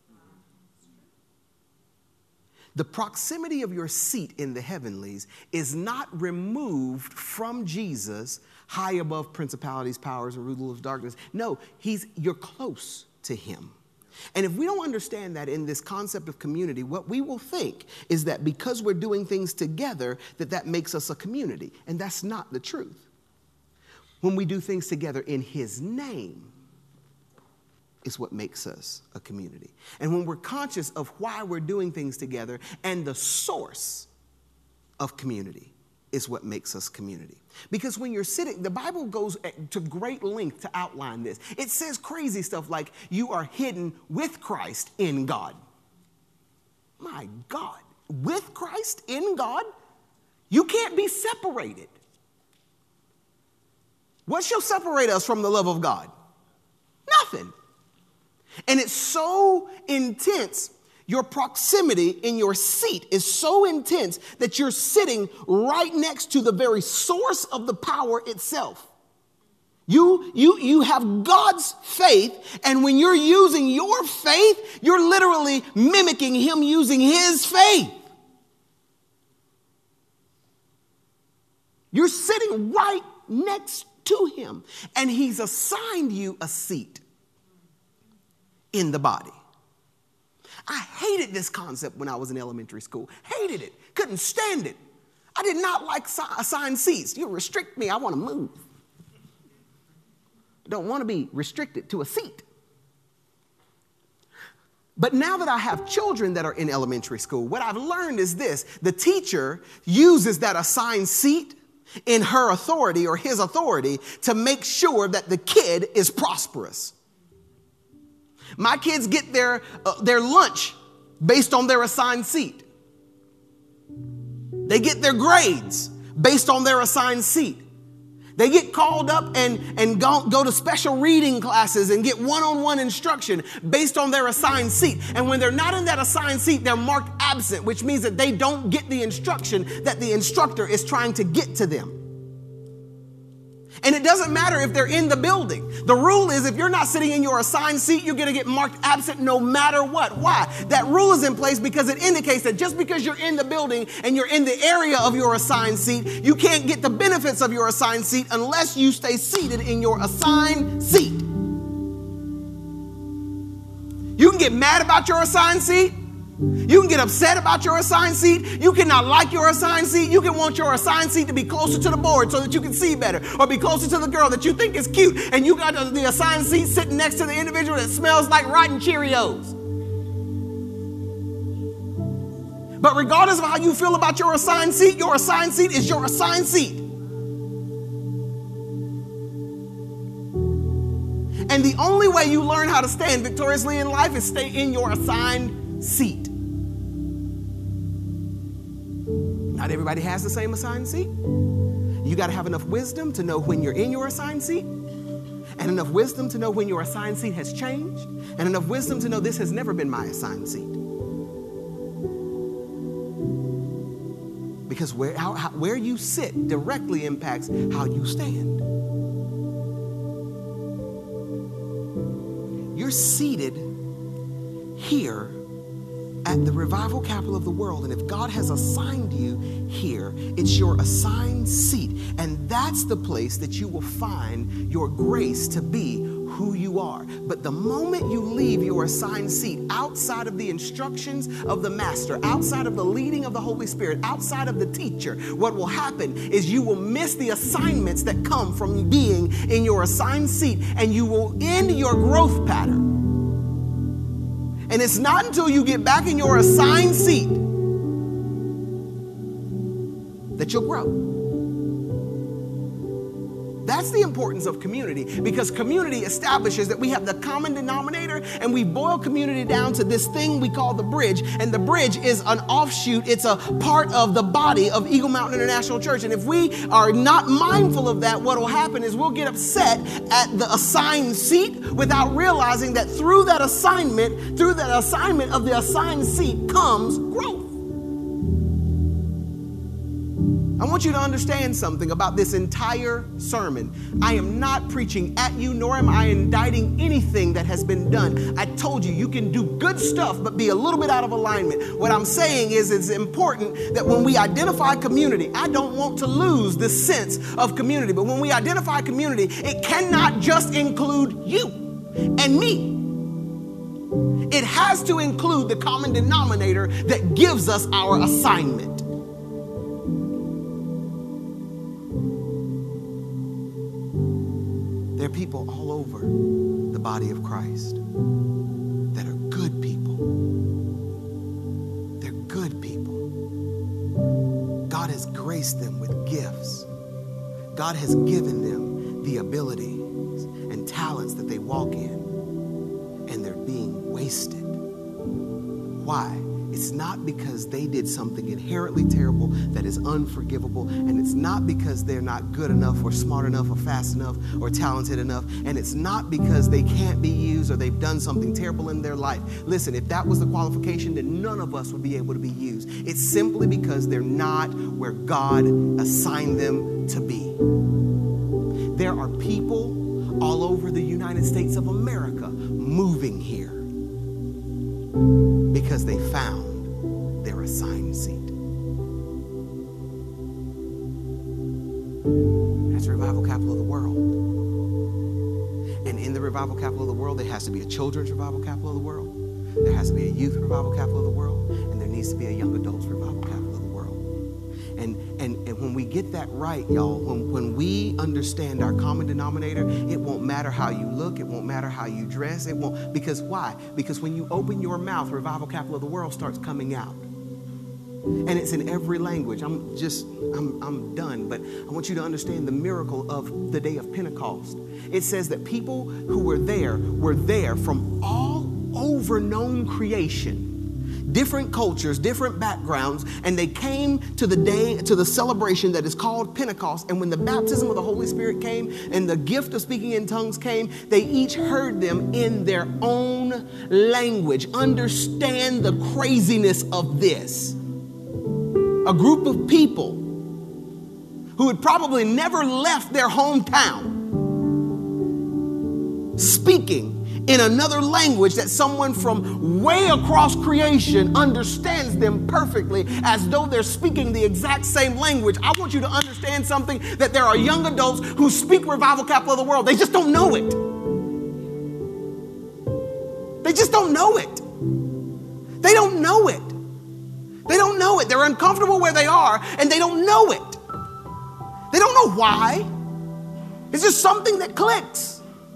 A: The proximity of your seat in the heavenlies is not removed from Jesus high above principalities, powers, and rulers of darkness. No, you're close to him. And if we don't understand that in this concept of community, what we will think is that because we're doing things together, that makes us a community. And that's not the truth. When we do things together in his name is what makes us a community. And when we're conscious of why we're doing things together and the source of community is what makes us community. Because when you're sitting, the Bible goes to great length to outline this. It says crazy stuff like you are hidden with Christ in God. My God, with Christ in God? You can't be separated. What shall separate us from the love of God? Nothing. And it's so intense. Your proximity in your seat is so intense that you're sitting right next to the very source of the power itself. You have God's faith, and when you're using your faith, you're literally mimicking him using his faith. You're sitting right next to him, and he's assigned you a seat in the body. I hated this concept when I was in elementary school. Hated it. Couldn't stand it. I did not like assigned seats. You restrict me. I want to move. I don't want to be restricted to a seat. But now that I have children that are in elementary school, what I've learned is this. The teacher uses that assigned seat in her authority or his authority to make sure that the kid is prosperous. My kids get their lunch based on their assigned seat. They get their grades based on their assigned seat. They get called up and go to special reading classes and get one-on-one instruction based on their assigned seat. And when they're not in that assigned seat, they're marked absent, which means that they don't get the instruction that the instructor is trying to get to them. And it doesn't matter if they're in the building. The rule is if you're not sitting in your assigned seat, you're going to get marked absent no matter what. Why? That rule is in place because it indicates that just because you're in the building and you're in the area of your assigned seat, you can't get the benefits of your assigned seat unless you stay seated in your assigned seat. You can get mad about your assigned seat. You can get upset about your assigned seat. You cannot like your assigned seat. You can want your assigned seat to be closer to the board so that you can see better, or be closer to the girl that you think is cute, and you got the assigned seat sitting next to the individual that smells like rotten Cheerios. But regardless of how you feel about your assigned seat is your assigned seat. And the only way you learn how to stand victoriously in life is stay in your assigned seat. Not everybody has the same assigned seat. You got to have enough wisdom to know when you're in your assigned seat, and enough wisdom to know when your assigned seat has changed, and enough wisdom to know this has never been my assigned seat. Because where you sit directly impacts how you stand. You're seated here at the revival capital of the world. And if God has assigned you here, it's your assigned seat. And that's the place that you will find your grace to be who you are. But the moment you leave your assigned seat outside of the instructions of the master, outside of the leading of the Holy Spirit, outside of the teacher, what will happen is you will miss the assignments that come from being in your assigned seat, and you will end your growth pattern. And it's not until you get back in your assigned seat that you'll grow. That's the importance of community, because community establishes that we have the common denominator, and we boil community down to this thing we call the bridge. And the bridge is an offshoot. It's a part of the body of Eagle Mountain International Church. And if we are not mindful of that, what will happen is we'll get upset at the assigned seat without realizing that through that assignment of the assigned seat comes growth. I want you to understand something about this entire sermon. I am not preaching at you, nor am I indicting anything that has been done. I told you, you can do good stuff, but be a little bit out of alignment. What I'm saying is it's important that when we identify community, I don't want to lose the sense of community, but when we identify community, it cannot just include you and me. It has to include the common denominator that gives us our assignment. There are people all over the body of Christ that are good people. They're good people. God has graced them with gifts. God has given them the abilities and talents that they walk in, and they're being wasted. Why? It's not because they did something inherently terrible that is unforgivable, and it's not because they're not good enough or smart enough or fast enough or talented enough, and it's not because they can't be used or they've done something terrible in their life. Listen, if that was the qualification, then none of us would be able to be used. It's simply because they're not where God assigned them to be. There are people all over the United States of America moving here because they found their assigned seat. That's revival capital of the world. And in the revival capital of the world, there has to be a children's revival capital of the world. There has to be a youth revival capital of the world. And there needs to be a young adults revival capital of the world. And when we get that right, y'all, when we understand our common denominator, it won't matter how you look. It won't matter how you dress. It won't. Because why? Because when you open your mouth, revival capital of the world starts coming out. And it's in every language. I'm done. But I want you to understand the miracle of the day of Pentecost. It says that people who were there from all over known creation different cultures, different backgrounds, and they came to the celebration that is called Pentecost. And when the baptism of the Holy Spirit came and the gift of speaking in tongues came, they each heard them in their own language. Understand the craziness of this. A group of people who had probably never left their hometown speaking in another language that someone from way across creation understands them perfectly, as though they're speaking the exact same language. I want you to understand something, that there are young adults who speak Revival Capital of the World. They just don't know it. They just don't know it. They don't know it. They don't know it. They're uncomfortable where they are, and they don't know it. They don't know why. It's just something that clicks.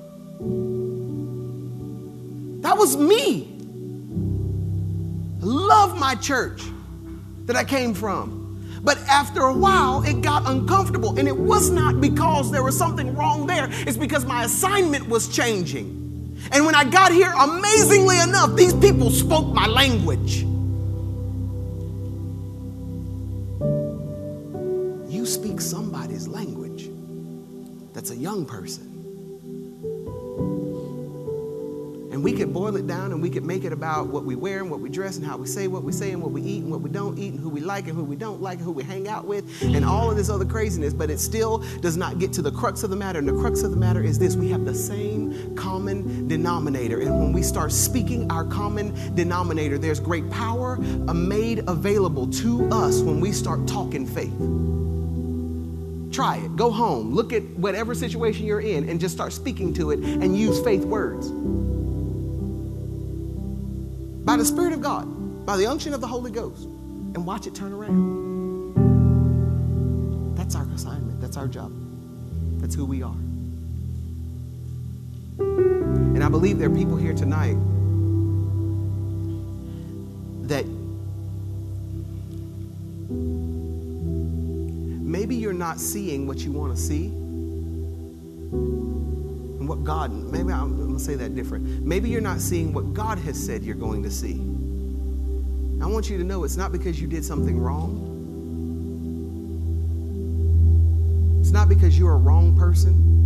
A: That was me. I love my church that I came from. But after a while, it got uncomfortable. And it was not because there was something wrong there. It's because my assignment was changing. And when I got here, amazingly enough, these people spoke my language. You speak somebody's language. That's a young person. And we could boil it down and we could make it about what we wear and what we dress and how we say what we say and what we eat and what we don't eat and who we like and who we don't like and who we hang out with and all of this other craziness. But it still does not get to the crux of the matter. And the crux of the matter is this: we have the same common denominator. And when we start speaking our common denominator, there's great power made available to us when we start talking faith. Try it. Go home. Look at whatever situation you're in and just start speaking to it and use faith words. By the Spirit of God, by the unction of the Holy Ghost, and watch it turn around. That's our assignment. That's our job. That's who we are. And I believe there are people here tonight that maybe you're not seeing what you want to see. And what God, maybe I'm going to say that different. Maybe you're not seeing what God has said you're going to see. I want you to know it's not because you did something wrong. It's not because you're a wrong person.